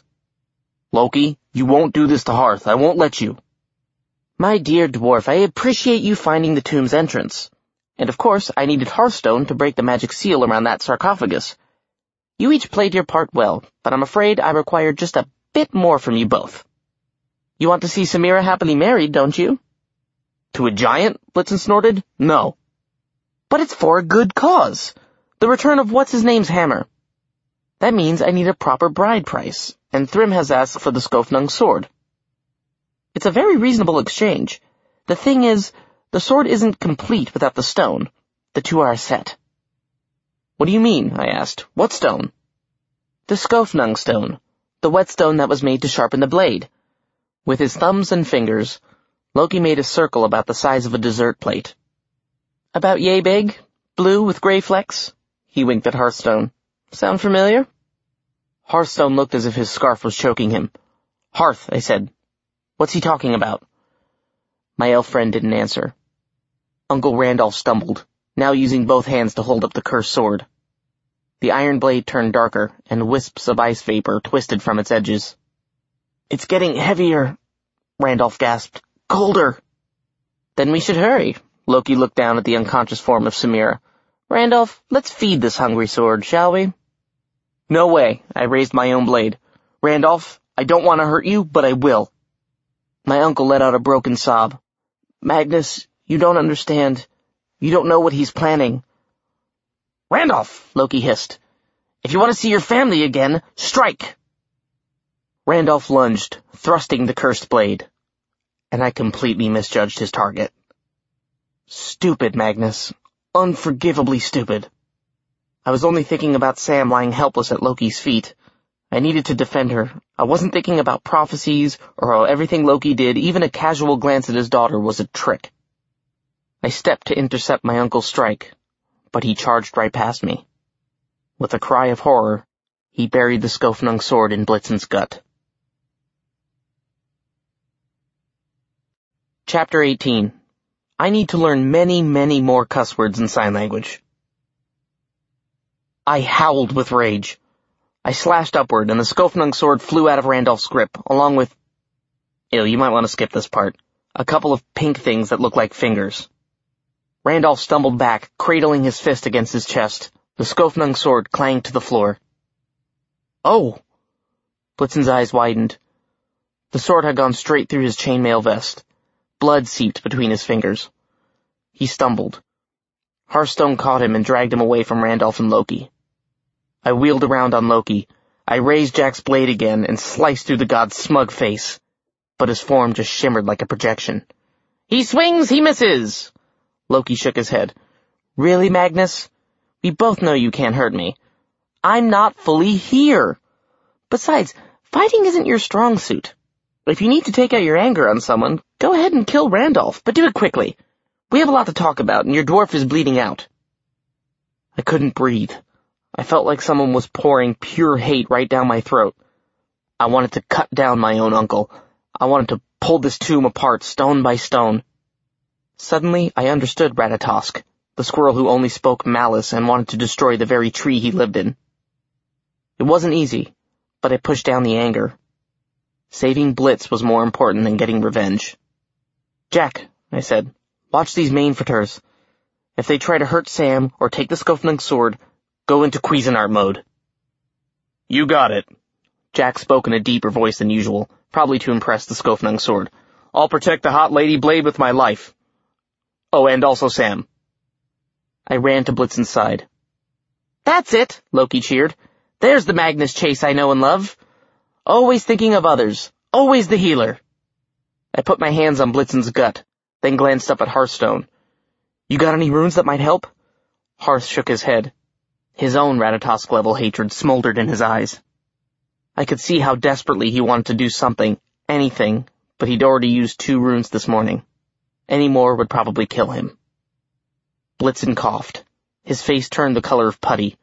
Loki, you won't do this to Hearth. I won't let you. My dear dwarf, I appreciate you finding the tomb's entrance. And of course, I needed Hearthstone to break the magic seal around that sarcophagus. You each played your part well, but I'm afraid I require just a bit more from you both. You want to see Samira happily married, don't you? To a giant? Blitzen snorted. No. But it's for a good cause. The return of what's-his-name's hammer. That means I need a proper bride price, and Thrym has asked for the Skofnung sword. It's a very reasonable exchange. The thing is, the sword isn't complete without the stone. The two are a set. What do you mean? I asked. What stone? The Skofnung stone, the whetstone that was made to sharpen the blade. With his thumbs and fingers, Loki made a circle about the size of a dessert plate. About yay big, blue with gray flecks? He winked at Hearthstone. Sound familiar? Hearthstone looked as if his scarf was choking him. Hearth, I said. What's he talking about? My elf friend didn't answer. Uncle Randolph stumbled, now using both hands to hold up the cursed sword. The iron blade turned darker, and wisps of ice vapor twisted from its edges. It's getting heavier, Randolph gasped. Colder. Then we should hurry. Loki looked down at the unconscious form of Samira. Randolph, let's feed this hungry sword, shall we? No way. I raised my own blade. Randolph, I don't want to hurt you, but I will. My uncle let out a broken sob. Magnus, you don't understand. You don't know what he's planning. Randolph, Loki hissed. If you want to see your family again, strike. Randolph lunged, thrusting the cursed blade. And I completely misjudged his target. Stupid, Magnus. Unforgivably stupid. I was only thinking about Sam lying helpless at Loki's feet. I needed to defend her. I wasn't thinking about prophecies, or how everything Loki did, even a casual glance at his daughter, was a trick. I stepped to intercept my uncle's strike, but he charged right past me. With a cry of horror, he buried the Skofnung sword in Blitzen's gut. Chapter 18. I need to learn many, many more cuss words in sign language. I howled with rage. I slashed upward, and the Skofnung sword flew out of Randolph's grip, along with... you might want to skip this part. A couple of pink things that look like fingers. Randolph stumbled back, cradling his fist against his chest. The Skofnung sword clanged to the floor. Oh! Blitzen's eyes widened. The sword had gone straight through his chainmail vest. Blood seeped between his fingers. He stumbled. Hearthstone caught him and dragged him away from Randolph and Loki. I wheeled around on Loki. I raised Jack's blade again and sliced through the god's smug face, but his form just shimmered like a projection. He swings, he misses! Loki shook his head. Really, Magnus? We both know you can't hurt me. I'm not fully here. Besides, fighting isn't your strong suit. If you need to take out your anger on someone, go ahead and kill Randolph, but do it quickly. We have a lot to talk about, and your dwarf is bleeding out. I couldn't breathe. I felt like someone was pouring pure hate right down my throat. I wanted to cut down my own uncle. I wanted to pull this tomb apart stone by stone. Suddenly, I understood Ratatosk, the squirrel who only spoke malice and wanted to destroy the very tree he lived in. It wasn't easy, but I pushed down the anger. Saving Blitz was more important than getting revenge. Jack, I said, watch these Mainfriteurs. If they try to hurt Sam or take the Skofnung sword, go into Cuisinart mode. You got it. Jack spoke in a deeper voice than usual, probably to impress the Skofnung sword. I'll protect the hot lady blade with my life. Oh, and also Sam. I ran to Blitzen's side. That's it, Loki cheered. There's the Magnus Chase I know and love. Always thinking of others. Always the healer. I put my hands on Blitzen's gut, then glanced up at Hearthstone. You got any runes that might help? Hearth shook his head. His own Ratatosk-level hatred smoldered in his eyes. I could see how desperately he wanted to do something, anything, but he'd already used 2 runes this morning. Any more would probably kill him. Blitzen coughed. His face turned the color of putty.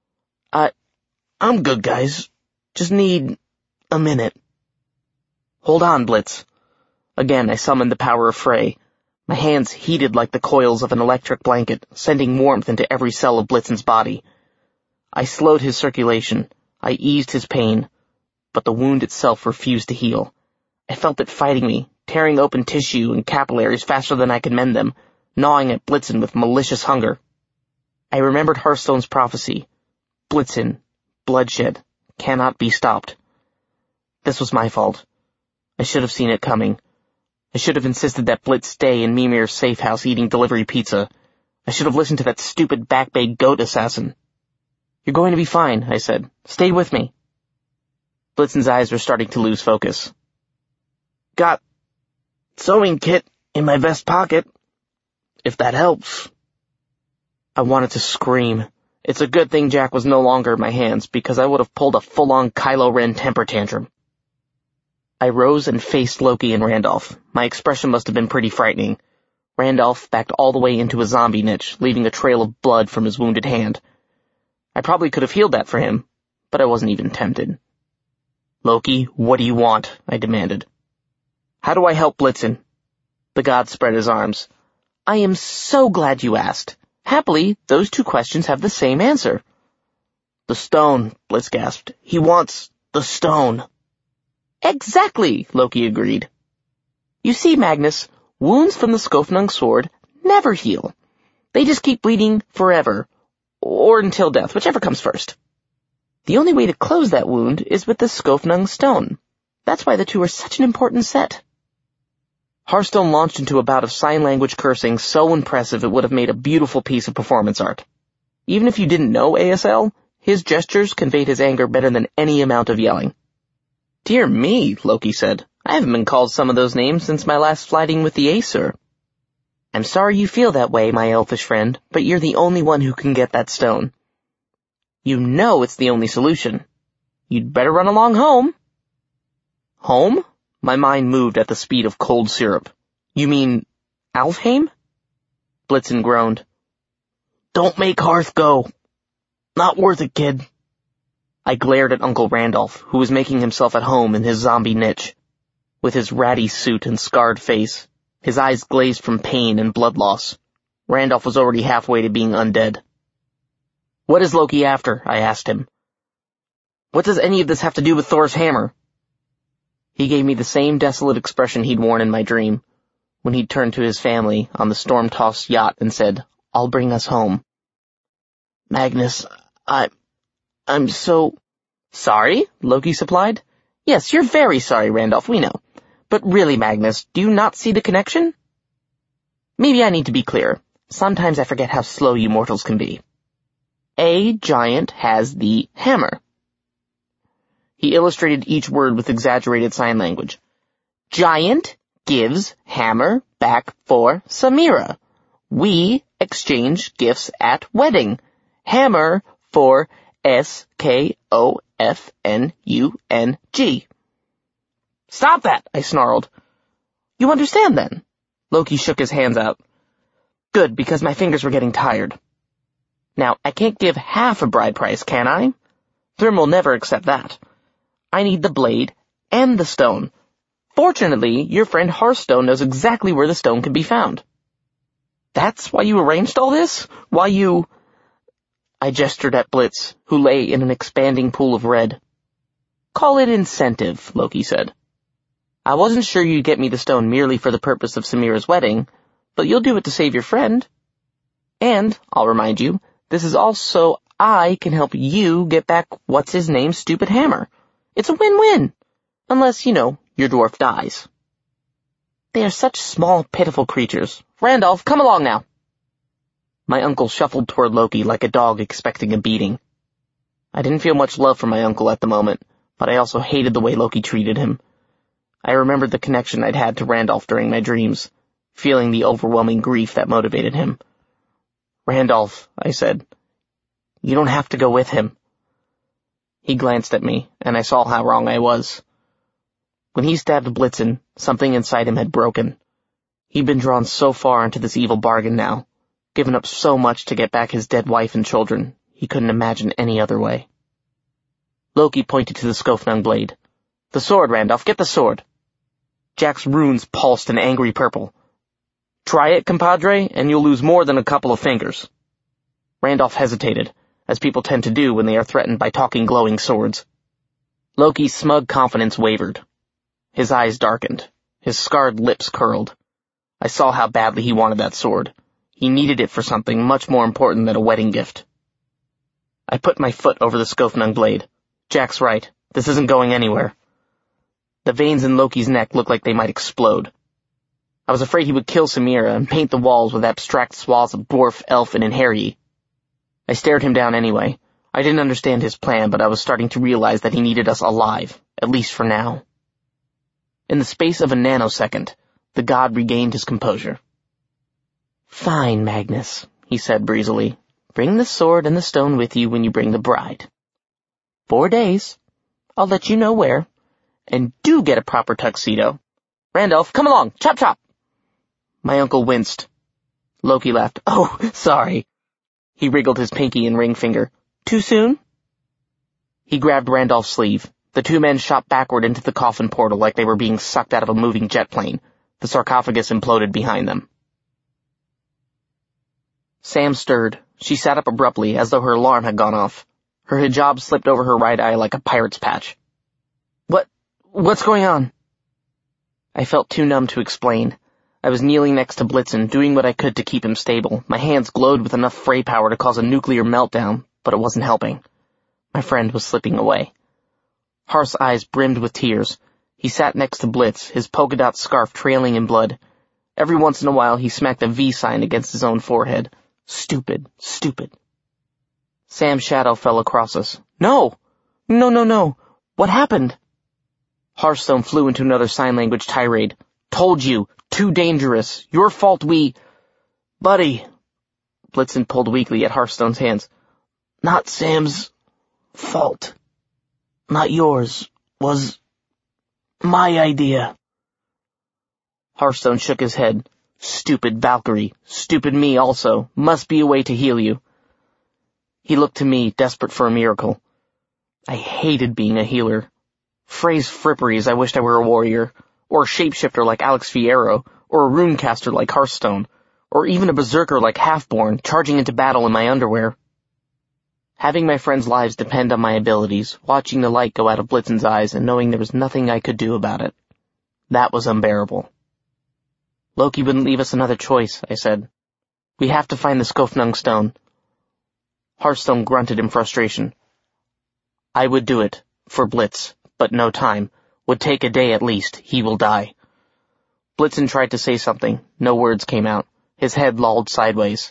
I'm good, guys. Just need a minute. Hold on, Blitz. Again, I summoned the power of Frey. My hands heated like the coils of an electric blanket, sending warmth into every cell of Blitzen's body. I slowed his circulation. I eased his pain. But the wound itself refused to heal. I felt it fighting me, tearing open tissue and capillaries faster than I could mend them, gnawing at Blitzen with malicious hunger. I remembered Hearthstone's prophecy. Blitzen, bloodshed, cannot be stopped. This was my fault. I should have seen it coming. I should have insisted that Blitz stay in Mimir's safe house eating delivery pizza. I should have listened to that stupid Back Bay goat assassin. You're going to be fine, I said. Stay with me. Blitzen's eyes were starting to lose focus. Got sewing kit in my vest pocket, if that helps. I wanted to scream. It's a good thing Jack was no longer in my hands, because I would have pulled a full-on Kylo Ren temper tantrum. I rose and faced Loki and Randolph. My expression must have been pretty frightening. Randolph backed all the way into a zombie niche, leaving a trail of blood from his wounded hand. I probably could have healed that for him, but I wasn't even tempted. Loki, what do you want? I demanded. How do I help Blitzen? The god spread his arms. I am so glad you asked. Happily, those 2 questions have the same answer. The stone, Blitz gasped. He wants the stone. Exactly, Loki agreed. You see, Magnus, wounds from the Skofnung sword never heal. They just keep bleeding forever, or until death, whichever comes first. The only way to close that wound is with the Skofnung stone. That's why the 2 are such an important set. Hearthstone launched into a bout of sign language cursing so impressive it would have made a beautiful piece of performance art. Even if you didn't know ASL, his gestures conveyed his anger better than any amount of yelling. Dear me, Loki said. I haven't been called some of those names since my last flighting with the Aesir. I'm sorry you feel that way, my elfish friend, but you're the only one who can get that stone. You know it's the only solution. You'd better run along home. Home? My mind moved at the speed of cold syrup. You mean Alfheim? Blitzen groaned. Don't make Hearth go. Not worth it, kid. I glared at Uncle Randolph, who was making himself at home in his zombie niche. With his ratty suit and scarred face, his eyes glazed from pain and blood loss, Randolph was already halfway to being undead. What is Loki after? I asked him. What does any of this have to do with Thor's hammer? He gave me the same desolate expression he'd worn in my dream, when he'd turned to his family on the storm-tossed yacht and said, I'll bring us home. Magnus, I'm so... Sorry? Loki supplied. Yes, you're very sorry, Randolph, we know. But really, Magnus, do you not see the connection? Maybe I need to be clear. Sometimes I forget how slow you mortals can be. A giant has the hammer. He illustrated each word with exaggerated sign language. Giant gives hammer back for Samira. We exchange gifts at wedding. Hammer for Skofnung. Stop that, I snarled. You understand then? Loki shook his hands out. Good, because my fingers were getting tired. Now, I can't give half a bride price, can I? Thrym will never accept that. I need the blade and the stone. Fortunately, your friend Hearthstone knows exactly where the stone can be found. That's why you arranged all this? Why you... I gestured at Blitz, who lay in an expanding pool of red. Call it incentive, Loki said. I wasn't sure you'd get me the stone merely for the purpose of Samira's wedding, but you'll do it to save your friend. And, I'll remind you, this is also I can help you get back what's-his-name's stupid hammer. It's a win-win. Unless, your dwarf dies. They are such small, pitiful creatures. Randolph, come along now. My uncle shuffled toward Loki like a dog expecting a beating. I didn't feel much love for my uncle at the moment, but I also hated the way Loki treated him. I remembered the connection I'd had to Randolph during my dreams, feeling the overwhelming grief that motivated him. Randolph, I said, you don't have to go with him. He glanced at me, and I saw how wrong I was. When he stabbed Blitzen, something inside him had broken. He'd been drawn so far into this evil bargain now, given up so much to get back his dead wife and children, he couldn't imagine any other way. Loki pointed to the Skofnung blade. The sword, Randolph, get the sword. Jack's runes pulsed an angry purple. Try it, compadre, and you'll lose more than a couple of fingers. Randolph hesitated, as people tend to do when they are threatened by talking glowing swords. Loki's smug confidence wavered. His eyes darkened. His scarred lips curled. I saw how badly he wanted that sword. He needed it for something much more important than a wedding gift. I put my foot over the Skofnung blade. Jack's right. This isn't going anywhere. The veins in Loki's neck looked like they might explode. I was afraid he would kill Samira and paint the walls with abstract swaths of dwarf, elf, and Inherji. I stared him down anyway. I didn't understand his plan, but I was starting to realize that he needed us alive, at least for now. In the space of a nanosecond, the god regained his composure. Fine, Magnus, he said breezily. Bring the sword and the stone with you when you bring the bride. 4 days. I'll let you know where. And do get a proper tuxedo. Randolph, come along, chop chop. My uncle winced. Loki laughed. Oh, sorry. He wriggled his pinky and ring finger. Too soon? He grabbed Randolph's sleeve. The two men shot backward into the coffin portal like they were being sucked out of a moving jet plane. The sarcophagus imploded behind them. Sam stirred. She sat up abruptly, as though her alarm had gone off. Her hijab slipped over her right eye like a pirate's patch. What's going on? I felt too numb to explain. I was kneeling next to Blitzen, doing what I could to keep him stable. My hands glowed with enough fray power to cause a nuclear meltdown, but it wasn't helping. My friend was slipping away. Harth's eyes brimmed with tears. He sat next to Blitz, his polka-dot scarf trailing in blood. Every once in a while he smacked a V sign against his own forehead. Stupid, stupid. Sam's shadow fell across us. No! No. What happened? Hearthstone flew into another sign language tirade. Told you. Too dangerous. Your fault Buddy. Blitzen pulled weakly at Hearthstone's hands. Not Sam's fault. Not yours. Was my idea. Hearthstone shook his head. Stupid Valkyrie. Stupid me also. Must be a way to heal you. He looked to me, desperate for a miracle. I hated being a healer. Phrase fripperies I wished I were a warrior, or a shapeshifter like Alex Fierro, or a runecaster like Hearthstone, or even a berserker like Halfborn charging into battle in my underwear. Having my friends' lives depend on my abilities, watching the light go out of Blitzen's eyes and knowing there was nothing I could do about it. That was unbearable. Loki wouldn't leave us another choice, I said. We have to find the Skofnung stone. Hearthstone grunted in frustration. I would do it, for Blitz, but no time. Would take a day at least. He will die. Blitzen tried to say something. No words came out. His head lolled sideways.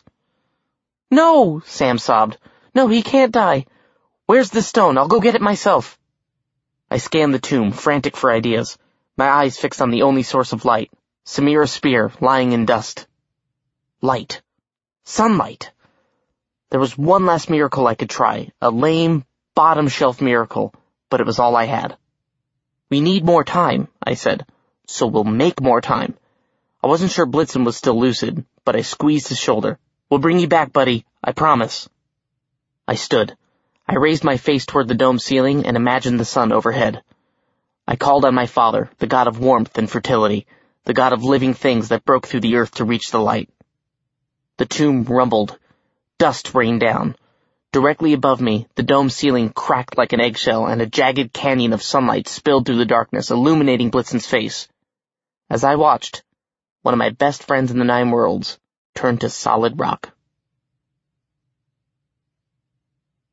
No, Sam sobbed. No, he can't die. Where's the stone? I'll go get it myself. I scanned the tomb, frantic for ideas, my eyes fixed on the only source of light, Samira's spear lying in dust. Light. Sunlight. There was one last miracle I could try, a lame, bottom-shelf miracle, but it was all I had. We need more time, I said, so we'll make more time. I wasn't sure Blitzen was still lucid, but I squeezed his shoulder. We'll bring you back, buddy, I promise. I stood. I raised my face toward the dome ceiling and imagined the sun overhead. I called on my father, the god of warmth and fertility, the god of living things that broke through the earth to reach the light. The tomb rumbled. Dust rained down. Directly above me, the dome ceiling cracked like an eggshell and a jagged canyon of sunlight spilled through the darkness, illuminating Blitzen's face. As I watched, one of my best friends in the 9 worlds turned to solid rock.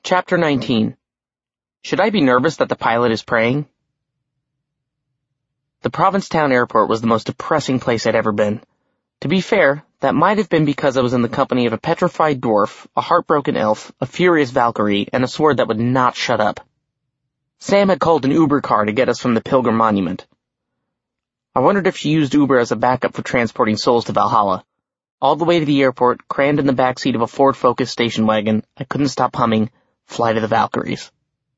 Chapter 19. Should I be nervous that the pilot is praying? The Provincetown airport was the most depressing place I'd ever been. To be fair, that might have been because I was in the company of a petrified dwarf, a heartbroken elf, a furious Valkyrie, and a sword that would not shut up. Sam had called an Uber car to get us from the Pilgrim Monument. I wondered if she used Uber as a backup for transporting souls to Valhalla. All the way to the airport, crammed in the backseat of a Ford Focus station wagon, I couldn't stop humming Flight of the Valkyries.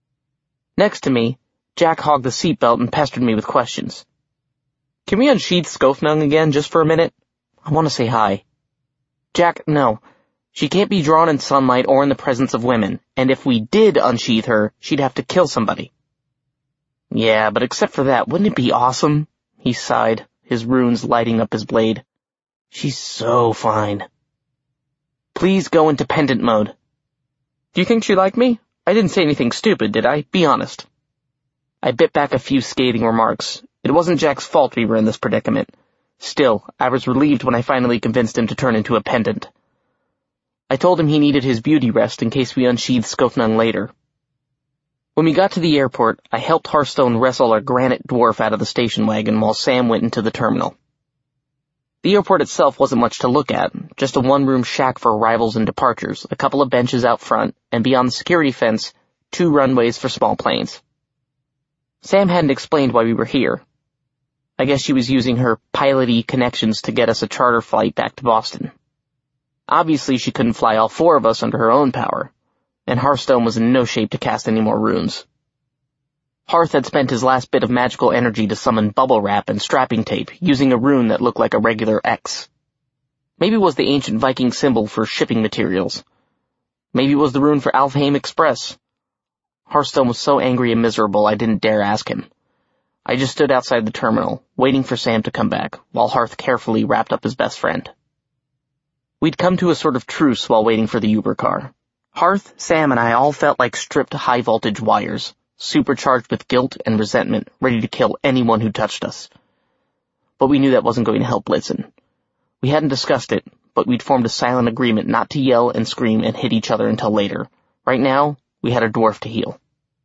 Next to me, Jack hogged the seatbelt and pestered me with questions. Can we unsheath Skofnung again just for a minute? I want to say hi. Jack, no. She can't be drawn in sunlight or in the presence of women, and if we did unsheath her, she'd have to kill somebody. Yeah, but except for that, wouldn't it be awesome? He sighed, his runes lighting up his blade. She's so fine. Please go into pendant mode. Do you think she liked me? I didn't say anything stupid, did I? Be honest. I bit back a few scathing remarks. It wasn't Jack's fault we were in this predicament. Still, I was relieved when I finally convinced him to turn into a pendant. I told him he needed his beauty rest in case we unsheathed Skofnung later. When we got to the airport, I helped Hearthstone wrestle a granite dwarf out of the station wagon while Sam went into the terminal. The airport itself wasn't much to look at, just a one-room shack for arrivals and departures, a couple of benches out front, and beyond the security fence, 2 runways for small planes. Sam hadn't explained why we were here. I guess she was using her pilot-y connections to get us a charter flight back to Boston. Obviously, she couldn't fly all 4 of us under her own power, and Hearthstone was in no shape to cast any more runes. Hearth had spent his last bit of magical energy to summon bubble wrap and strapping tape, using a rune that looked like a regular X. Maybe it was the ancient Viking symbol for shipping materials. Maybe it was the rune for Alfheim Express. Hearthstone was so angry and miserable I didn't dare ask him. I just stood outside the terminal, waiting for Sam to come back, while Hearth carefully wrapped up his best friend. We'd come to a sort of truce while waiting for the Uber car. Hearth, Sam, and I all felt like stripped high-voltage wires, supercharged with guilt and resentment, ready to kill anyone who touched us. But we knew that wasn't going to help Blitzen. We hadn't discussed it, but we'd formed a silent agreement not to yell and scream and hit each other until later. Right now, we had a dwarf to heal.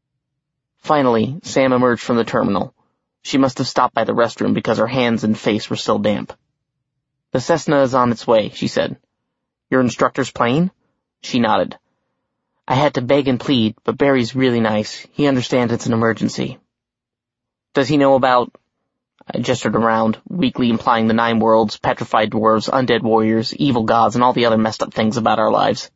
Finally, Sam emerged from the terminal. She must have stopped by the restroom because her hands and face were still damp. The Cessna is on its way, she said. Your instructor's plane? She nodded. I had to beg and plead, but Barry's really nice. He understands it's an emergency. Does he know about... I gestured around, weakly implying the 9 worlds, petrified dwarves, undead warriors, evil gods, and all the other messed up things about our lives.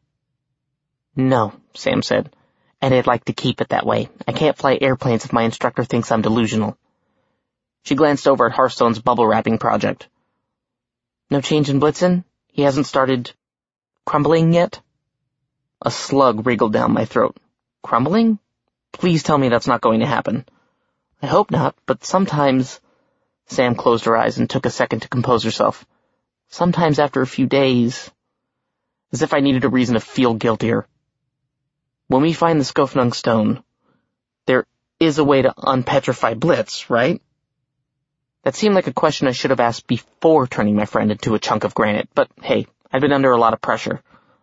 No, Sam said, and I'd like to keep it that way. I can't fly airplanes if my instructor thinks I'm delusional. She glanced over at Hearthstone's bubble wrapping project. No change in Blitzen? He hasn't started crumbling yet? A slug wriggled down my throat. Crumbling? Please tell me that's not going to happen. I hope not, but sometimes... Sam closed her eyes and took a second to compose herself. Sometimes after a few days... As if I needed a reason to feel guiltier. When we find the Skofnung stone, there is a way to unpetrify Blitz, right? That seemed like a question I should have asked before turning my friend into a chunk of granite, but hey, I'd been under a lot of pressure.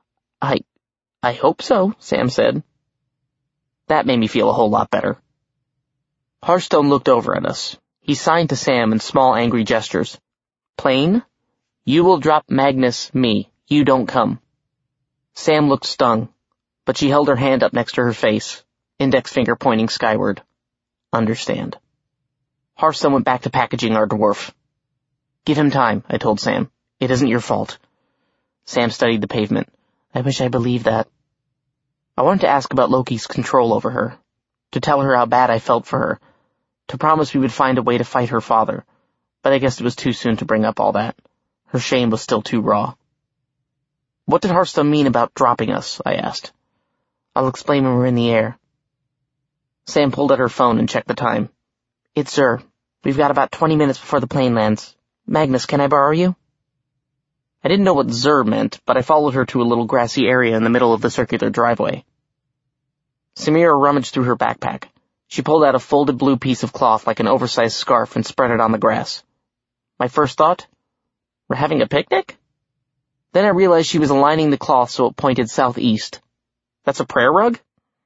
I hope so, Sam said. That made me feel a whole lot better. Hearthstone looked over at us. He signed to Sam in small angry gestures. Plane? You will drop Magnus, me. You don't come. Sam looked stung, but she held her hand up next to her face, index finger pointing skyward. Understand. Hearthstone went back to packaging our dwarf. Give him time, I told Sam. It isn't your fault. Sam studied the pavement. I wish I believed that. I wanted to ask about Loki's control over her, to tell her how bad I felt for her, to promise we would find a way to fight her father, but I guess it was too soon to bring up all that. Her shame was still too raw. What did Hearthstone mean about dropping us? I asked. I'll explain when we're in the air. Sam pulled out her phone and checked the time. It's Zer. We've got about 20 minutes before the plane lands. Magnus, can I borrow you? I didn't know what Zer meant, but I followed her to a little grassy area in the middle of the circular driveway. Samira rummaged through her backpack. She pulled out a folded blue piece of cloth like an oversized scarf and spread it on the grass. My first thought? We're having a picnic? Then I realized she was aligning the cloth so it pointed southeast. That's a prayer rug?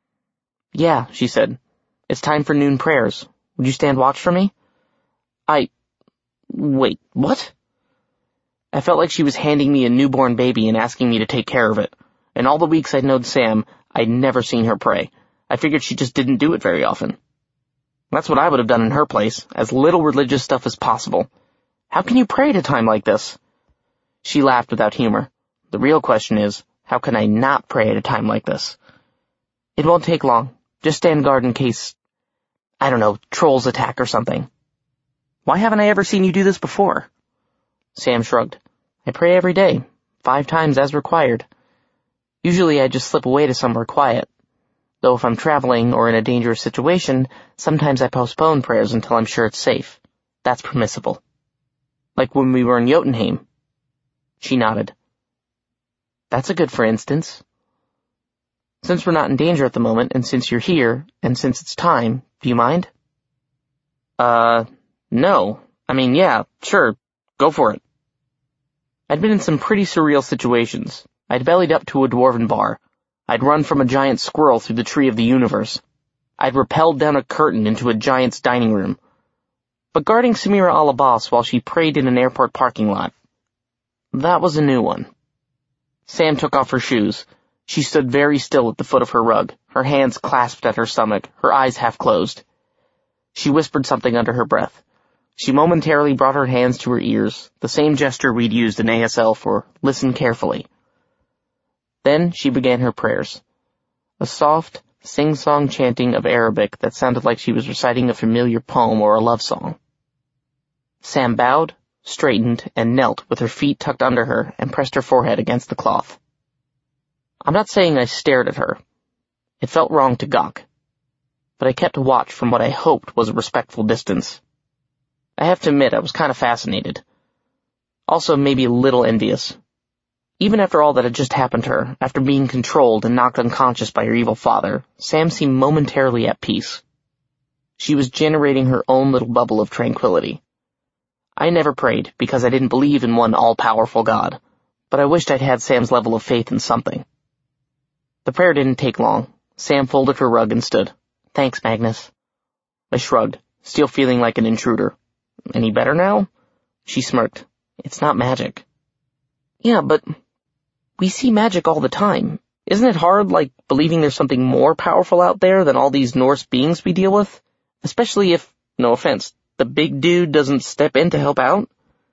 Yeah, she said. It's time for noon prayers. Would you stand watch for me? Wait, what? I felt like she was handing me a newborn baby and asking me to take care of it. In all the weeks I'd known Sam, I'd never seen her pray. I figured she just didn't do it very often. That's what I would have done in her place, as little religious stuff as possible. How can you pray at a time like this? She laughed without humor. The real question is, how can I not pray at a time like this? It won't take long. Just stand guard in case, I don't know, trolls attack or something. Why haven't I ever seen you do this before? Sam shrugged. I pray every day, 5 times as required. Usually I just slip away to somewhere quiet. Though if I'm traveling or in a dangerous situation, sometimes I postpone prayers until I'm sure it's safe. That's permissible. Like when we were in Jotunheim. She nodded. That's a good for instance. Since we're not in danger at the moment, and since you're here, and since it's time, do you mind? No. I mean, yeah, sure. Go for it. I'd been in some pretty surreal situations. I'd bellied up to a dwarven bar. I'd run from a giant squirrel through the tree of the universe. I'd rappelled down a curtain into a giant's dining room. But guarding Samira Al-Abbas while she prayed in an airport parking lot, that was a new one. Sam took off her shoes. She stood very still at the foot of her rug, her hands clasped at her stomach, her eyes half closed. She whispered something under her breath. She momentarily brought her hands to her ears, the same gesture we'd used in ASL for listen carefully. Then she began her prayers. A soft, sing-song chanting of Arabic that sounded like she was reciting a familiar poem or a love song. Sam bowed, straightened, and knelt with her feet tucked under her and pressed her forehead against the cloth. I'm not saying I stared at her. It felt wrong to gawk. But I kept watch from what I hoped was a respectful distance. I have to admit I was kind of fascinated. Also maybe a little envious. Even after all that had just happened to her, after being controlled and knocked unconscious by her evil father, Sam seemed momentarily at peace. She was generating her own little bubble of tranquility. I never prayed because I didn't believe in one all-powerful God, but I wished I'd had Sam's level of faith in something. The prayer didn't take long. Sam folded her rug and stood. Thanks, Magnus. I shrugged, still feeling like an intruder. Any better now? She smirked. It's not magic. Yeah, but we see magic all the time. Isn't it hard, like, believing there's something more powerful out there than all these Norse beings we deal with? Especially if, no offense, the big dude doesn't step in to help out?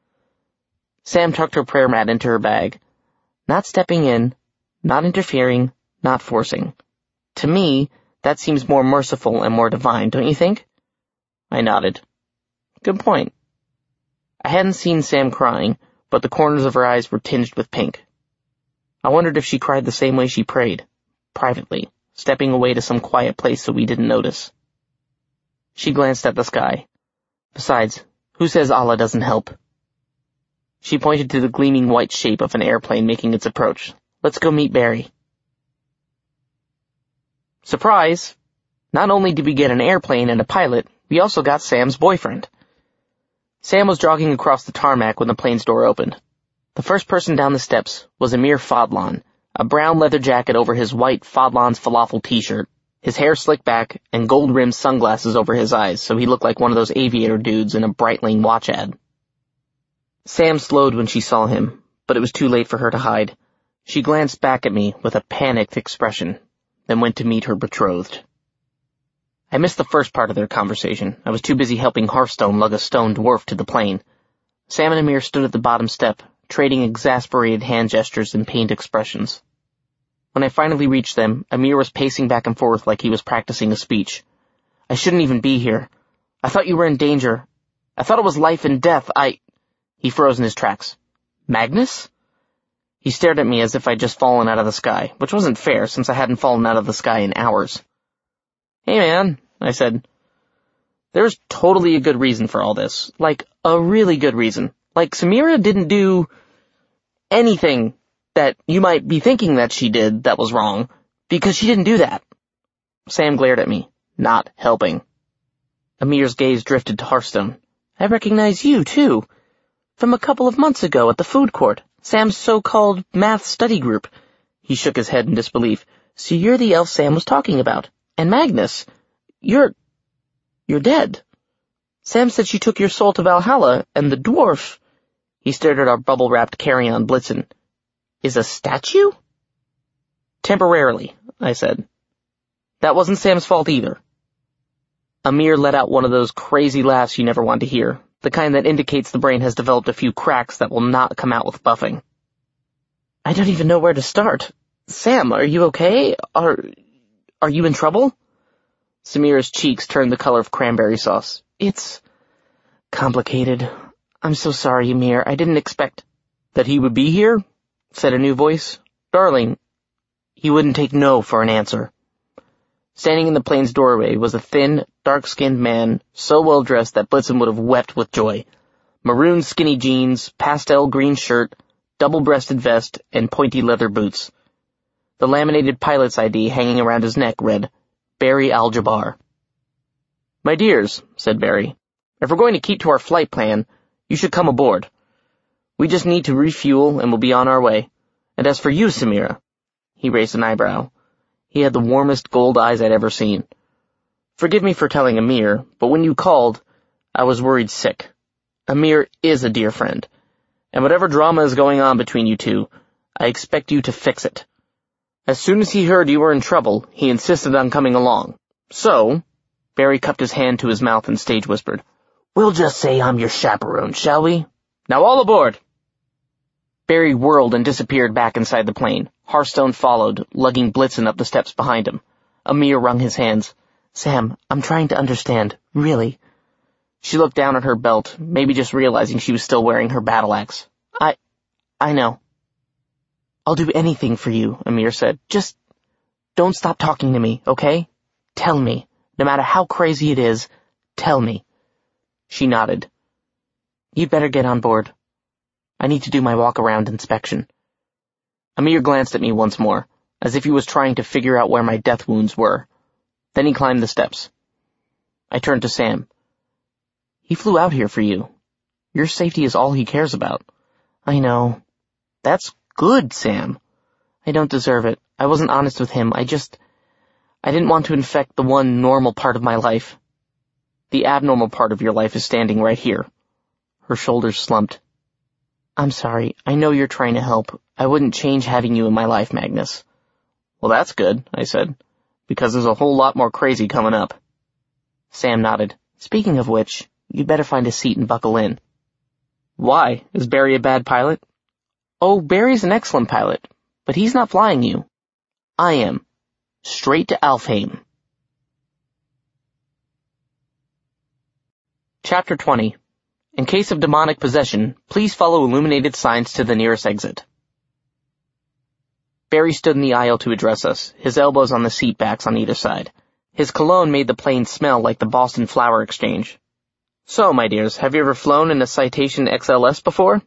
Sam tucked her prayer mat into her bag. Not stepping in, not interfering, not forcing. To me, that seems more merciful and more divine, don't you think? I nodded. Good point. I hadn't seen Sam crying, but the corners of her eyes were tinged with pink. I wondered if she cried the same way she prayed, privately, stepping away to some quiet place so we didn't notice. She glanced at the sky. Besides, who says Allah doesn't help? She pointed to the gleaming white shape of an airplane making its approach. Let's go meet Barry. Surprise! Not only did we get an airplane and a pilot, we also got Sam's boyfriend. Sam was jogging across the tarmac when the plane's door opened. The first person down the steps was Amir Fadlan, a brown leather jacket over his white Fadlan's Falafel t-shirt, his hair slicked back, and gold-rimmed sunglasses over his eyes so he looked like one of those aviator dudes in a Breitling watch ad. Sam slowed when she saw him, but it was too late for her to hide. She glanced back at me with a panicked expression, then went to meet her betrothed. I missed the first part of their conversation. I was too busy helping Hearthstone lug a stone dwarf to the plane. Sam and Amir stood at the bottom step, trading exasperated hand gestures and pained expressions. When I finally reached them, Amir was pacing back and forth like he was practicing a speech. I shouldn't even be here. I thought you were in danger. I thought it was life and death. He froze in his tracks. Magnus? He stared at me as if I'd just fallen out of the sky, which wasn't fair since I hadn't fallen out of the sky in hours. Hey man, I said. There's totally a good reason for all this. Like, a really good reason. Like, Samira didn't do anything that you might be thinking that she did that was wrong, because she didn't do that. Sam glared at me, not helping. Amir's gaze drifted to Hearthstone. I recognize you, too. From a couple of months ago at the food court, Sam's so-called math study group. He shook his head in disbelief. So you're the elf Sam was talking about. And Magnus, you're dead. Sam said she took your soul to Valhalla, and the dwarf," he stared at our bubble-wrapped carry-on Blitzen, "is a statue?" "Temporarily," I said. "That wasn't Sam's fault either." Amir let out one of those crazy laughs you never want to hear, the kind that indicates the brain has developed a few cracks that will not come out with buffing. "I don't even know where to start. Sam, are you okay? Are you in trouble?" Samira's cheeks turned the color of cranberry sauce. "It's complicated. I'm so sorry, Amir. I didn't expect—" "That he would be here?" said a new voice. "Darling," he wouldn't take no for an answer. Standing in the plane's doorway was a thin, dark-skinned man, so well-dressed that Blitzen would have wept with joy. Maroon skinny jeans, pastel green shirt, double-breasted vest, and pointy leather boots. The laminated pilot's ID hanging around his neck read, Barry Al-Jabbar. "My dears," said Barry, "if we're going to keep to our flight plan, you should come aboard. We just need to refuel and we'll be on our way. And as for you, Samira," he raised an eyebrow. He had the warmest gold eyes I'd ever seen. "Forgive me for telling Amir, but when you called, I was worried sick. Amir is a dear friend, and whatever drama is going on between you two, I expect you to fix it. As soon as he heard you were in trouble, he insisted on coming along. So," Barry cupped his hand to his mouth and stage whispered, "we'll just say I'm your chaperone, shall we? Now all aboard!" Barry whirled and disappeared back inside the plane. Hearthstone followed, lugging Blitzen up the steps behind him. Amir wrung his hands. "Sam, I'm trying to understand, really." She looked down at her belt, maybe just realizing she was still wearing her battle axe. I know. "I'll do anything for you," Amir said. "Just don't stop talking to me, okay? Tell me. No matter how crazy it is, tell me." She nodded. "You'd better get on board. I need to do my walk-around inspection." Amir glanced at me once more, as if he was trying to figure out where my death wounds were. Then he climbed the steps. I turned to Sam. "He flew out here for you. Your safety is all he cares about." "I know." "That's good, Sam." "I don't deserve it. I wasn't honest with him. I didn't want to infect the one normal part of my life. The abnormal part of your life is standing right here." Her shoulders slumped. "I'm sorry. I know you're trying to help. I wouldn't change having you in my life, Magnus." "Well, that's good," I said, "because there's a whole lot more crazy coming up." Sam nodded. "Speaking of which, you'd better find a seat and buckle in." "Why? Is Barry a bad pilot?" "Oh, Barry's an excellent pilot, but he's not flying you. I am. Straight to Alfheim." Chapter 20. In case of demonic possession, please follow illuminated signs to the nearest exit. Barry stood in the aisle to address us, his elbows on the seat backs on either side. His cologne made the plane smell like the Boston Flower Exchange. "So, my dears, have you ever flown in a Citation XLS before?"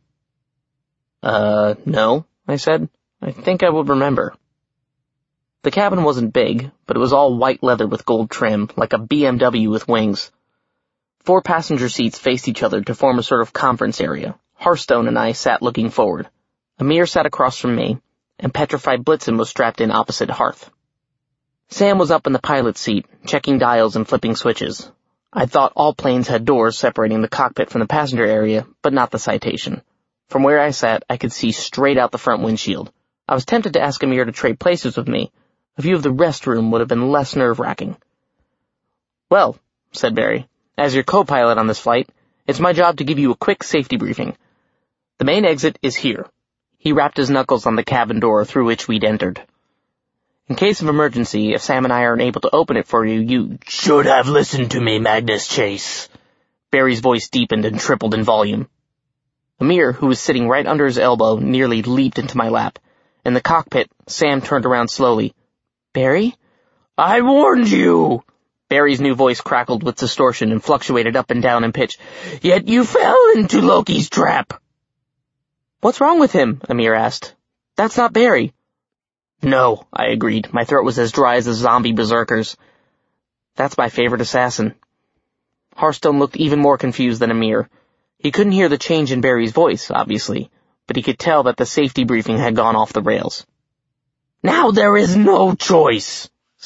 No, I said. "I think I would remember." The cabin wasn't big, but it was all white leather with gold trim, like a BMW with wings. 4 passenger seats faced each other to form a sort of conference area. Hearthstone and I sat looking forward. Amir sat across from me, and Petrified Blitzen was strapped in opposite Hearth. Sam was up in the pilot's seat, checking dials and flipping switches. I thought all planes had doors separating the cockpit from the passenger area, but not the Citation. From where I sat, I could see straight out the front windshield. I was tempted to ask Amir to trade places with me. A view of the restroom would have been less nerve-wracking. "Well," said Barry, "as your co-pilot on this flight, it's my job to give you a quick safety briefing. The main exit is here." He rapped his knuckles on the cabin door through which we'd entered. "In case of emergency, if Sam and I aren't able to open it for you, you should have listened to me, Magnus Chase." Barry's voice deepened and tripled in volume. Amir, who was sitting right under his elbow, nearly leaped into my lap. In the cockpit, Sam turned around slowly. "Barry?" "I warned you!" Barry's new voice crackled with distortion and fluctuated up and down in pitch. "Yet you fell into Loki's trap." "What's wrong with him?" Amir asked. "That's not Barry." "No," I agreed. My throat was as dry as a zombie berserker's. "That's my favorite assassin." Hearthstone looked even more confused than Amir. He couldn't hear the change in Barry's voice, obviously, but he could tell that the safety briefing had gone off the rails. "Now there is no choice," said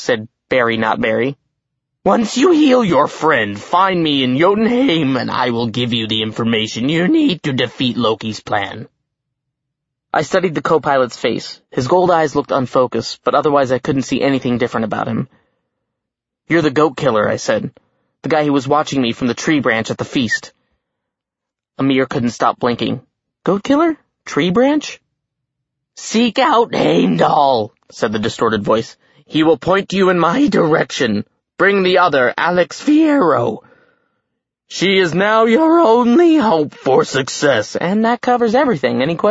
Barry not Barry. Once you heal your friend, find me in Jotunheim and I will give you the information you need to defeat Loki's plan. I studied the co-pilot's face. His gold eyes looked unfocused, but otherwise I couldn't see anything different about him. You're the goat killer, I said. The guy who was watching me from the tree branch at the feast. Amir couldn't stop blinking. Goat killer? Tree branch? Seek out Heimdall, said the distorted voice. He will point you in my direction. Bring the other, Alex Fierro. She is now your only hope for success. And that covers everything. Any questions?